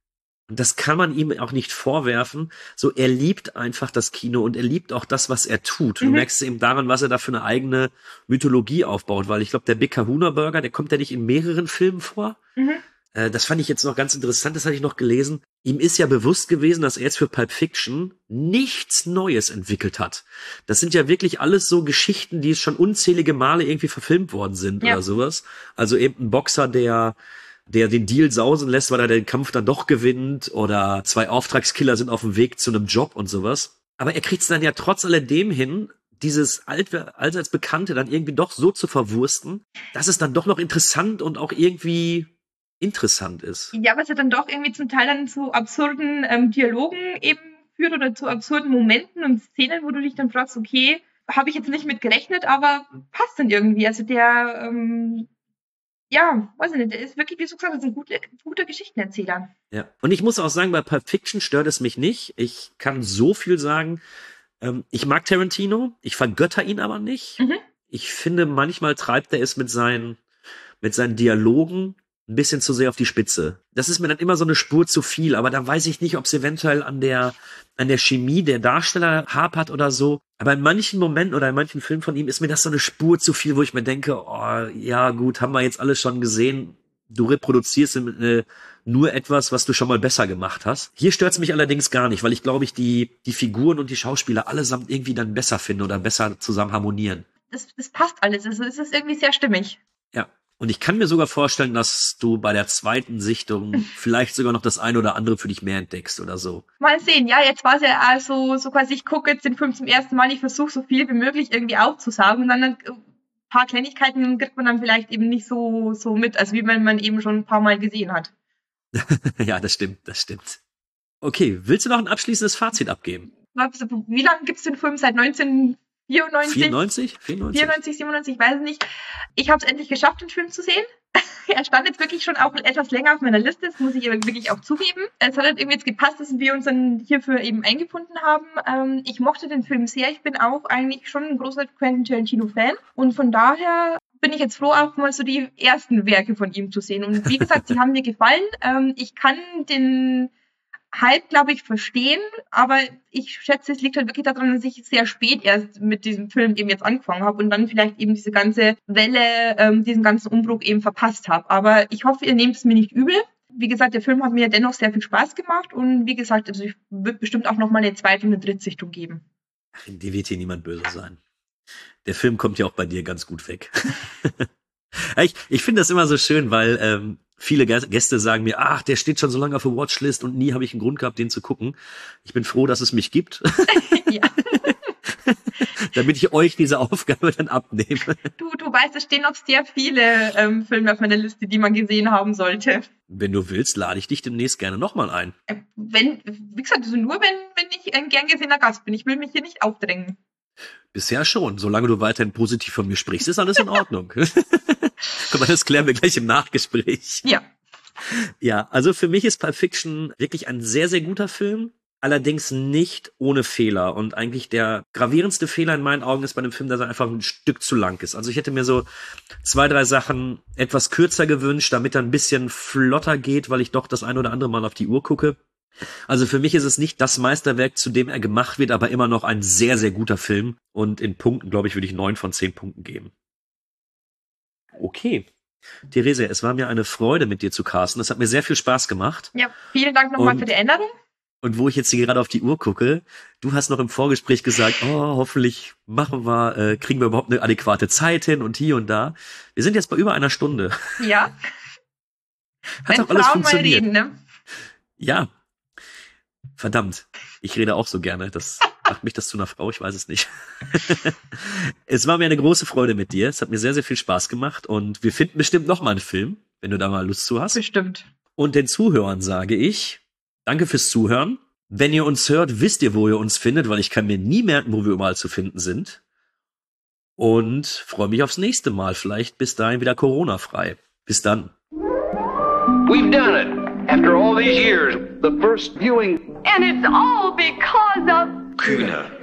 Speaker 5: und das kann man ihm auch nicht vorwerfen, so er liebt einfach das Kino und er liebt auch das, was er tut. Mhm. Du merkst eben daran, was er da für eine eigene Mythologie aufbaut, weil ich glaube, der Big Kahuna Burger, der kommt ja nicht in mehreren Filmen vor. Mhm. Äh, das fand ich jetzt noch ganz interessant, das hatte ich noch gelesen. Ihm ist ja bewusst gewesen, dass er jetzt für Pulp Fiction nichts Neues entwickelt hat. Das sind ja wirklich alles so Geschichten, die schon unzählige Male irgendwie verfilmt worden sind ja. oder sowas. Also eben ein Boxer, der der den Deal sausen lässt, weil er den Kampf dann doch gewinnt, oder zwei Auftragskiller sind auf dem Weg zu einem Job und sowas. Aber er kriegt es dann ja trotz alledem hin, dieses allseits Bekannte dann irgendwie doch so zu verwursten, dass es dann doch noch interessant und auch irgendwie interessant ist.
Speaker 6: Ja, was ja dann doch irgendwie zum Teil dann zu absurden ähm, Dialogen eben führt oder zu absurden Momenten und Szenen, wo du dich dann fragst, okay, habe ich jetzt nicht mit gerechnet, aber passt dann irgendwie. Also der ähm, ja, weiß ich nicht, der ist wirklich, wie du gesagt hast, ein guter, guter Geschichtenerzähler.
Speaker 5: Ja, und ich muss auch sagen, bei Pulp Fiction stört es mich nicht. Ich kann so viel sagen. Ähm, ich mag Tarantino, ich vergötter ihn aber nicht. Mhm. Ich finde, manchmal treibt er es mit seinen, mit seinen Dialogen ein bisschen zu sehr auf die Spitze. Das ist mir dann immer so eine Spur zu viel, aber da weiß ich nicht, ob es eventuell an der, an der Chemie der Darsteller hapert oder so. Aber in manchen Momenten oder in manchen Filmen von ihm ist mir das so eine Spur zu viel, wo ich mir denke, oh, ja gut, haben wir jetzt alles schon gesehen. Du reproduzierst äh, nur etwas, was du schon mal besser gemacht hast. Hier stört's mich allerdings gar nicht, weil ich glaube, ich die, die Figuren und die Schauspieler allesamt irgendwie dann besser finde oder besser zusammen harmonieren.
Speaker 6: Das, das passt alles, also es ist irgendwie sehr stimmig.
Speaker 5: Ja. Und ich kann mir sogar vorstellen, dass du bei der zweiten Sichtung vielleicht sogar noch das eine oder andere für dich mehr entdeckst oder so.
Speaker 6: Mal sehen, ja, jetzt war es ja also so quasi, ich gucke jetzt den Film zum ersten Mal, ich versuche so viel wie möglich irgendwie aufzusaugen und dann ein paar Kleinigkeiten kriegt man dann vielleicht eben nicht so so mit, also wie man, man eben schon ein paar Mal gesehen hat.
Speaker 5: Ja, das stimmt, das stimmt. Okay, willst du noch ein abschließendes Fazit abgeben?
Speaker 6: Wie lange gibt's den Film? Seit neunzehnhundertvierundneunzig?
Speaker 5: vierundneunzig? vierundneunzig?
Speaker 6: vierundneunzig, siebenundneunzig, ich weiß es nicht. Ich habe es endlich geschafft, den Film zu sehen. Er stand jetzt wirklich schon auch etwas länger auf meiner Liste, das muss ich aber wirklich auch zugeben. Es hat halt irgendwie jetzt gepasst, dass wir uns dann hierfür eben eingefunden haben. Ähm, ich mochte den Film sehr, ich bin auch eigentlich schon ein großer Quentin Tarantino-Fan und von daher bin ich jetzt froh, auch mal so die ersten Werke von ihm zu sehen. Und wie gesagt, sie haben mir gefallen. Ähm, ich kann den Hype, glaube ich, verstehen, aber ich schätze, es liegt halt wirklich daran, dass ich sehr spät erst mit diesem Film eben jetzt angefangen habe und dann vielleicht eben diese ganze Welle, ähm, diesen ganzen Umbruch eben verpasst habe. Aber ich hoffe, ihr nehmt es mir nicht übel. Wie gesagt, der Film hat mir dennoch sehr viel Spaß gemacht und wie gesagt, also ich wird bestimmt auch noch mal eine zweite und eine dritte Sichtung geben.
Speaker 5: Dir wird hier niemand böse sein. Der Film kommt ja auch bei dir ganz gut weg. ich ich finde das immer so schön, weil ähm, viele Gäste sagen mir, ach, der steht schon so lange auf der Watchlist und nie habe ich einen Grund gehabt, den zu gucken. Ich bin froh, dass es mich gibt. Ja. Damit ich euch diese Aufgabe dann abnehme.
Speaker 6: Du, du weißt, es stehen noch sehr viele ähm, Filme auf meiner Liste, die man gesehen haben sollte.
Speaker 5: Wenn du willst, lade ich dich demnächst gerne nochmal ein.
Speaker 6: Äh, wenn, wie gesagt, also nur wenn, wenn ich ein gern gesehener Gast bin. Ich will mich hier nicht aufdrängen.
Speaker 5: Bisher schon. Solange du weiterhin positiv von mir sprichst, ist alles in Ordnung. Guck mal, das klären wir gleich im Nachgespräch.
Speaker 6: Ja.
Speaker 5: Ja, also für mich ist Pulp Fiction wirklich ein sehr, sehr guter Film. Allerdings nicht ohne Fehler. Und eigentlich der gravierendste Fehler in meinen Augen ist bei dem Film, dass er einfach ein Stück zu lang ist. Also ich hätte mir so zwei, drei Sachen etwas kürzer gewünscht, damit er ein bisschen flotter geht, weil ich doch das ein oder andere Mal auf die Uhr gucke. Also für mich ist es nicht das Meisterwerk, zu dem er gemacht wird, aber immer noch ein sehr, sehr guter Film. Und in Punkten, glaube ich, würde ich neun von zehn Punkten geben. Okay. Therese, es war mir eine Freude, mit dir zu casten. Es hat mir sehr viel Spaß gemacht.
Speaker 6: Ja, vielen Dank nochmal für die Änderung.
Speaker 5: Und wo ich jetzt hier gerade auf die Uhr gucke, du hast noch im Vorgespräch gesagt, oh, hoffentlich machen wir, äh, kriegen wir überhaupt eine adäquate Zeit hin und hier und da. Wir sind jetzt bei über einer Stunde.
Speaker 6: Ja.
Speaker 5: Hat
Speaker 6: Wenn
Speaker 5: auch alles
Speaker 6: Frauen mal
Speaker 5: funktioniert.
Speaker 6: reden, ne?
Speaker 5: Ja. Verdammt. Ich rede auch so gerne. Das macht mich das zu einer Frau, ich weiß es nicht. Es war mir eine große Freude mit dir. Es hat mir sehr, sehr viel Spaß gemacht und wir finden bestimmt noch mal einen Film, wenn du da mal Lust zu hast.
Speaker 6: Bestimmt.
Speaker 5: Und den Zuhörern sage ich, danke fürs Zuhören. Wenn ihr uns hört, wisst ihr, wo ihr uns findet, weil ich kann mir nie merken, wo wir überall zu finden sind. Und freue mich aufs nächste Mal. Vielleicht bis dahin wieder Corona-frei. Bis dann.
Speaker 1: We've done it. After all these years, the first viewing.
Speaker 2: And it's all because of...
Speaker 1: Kühne.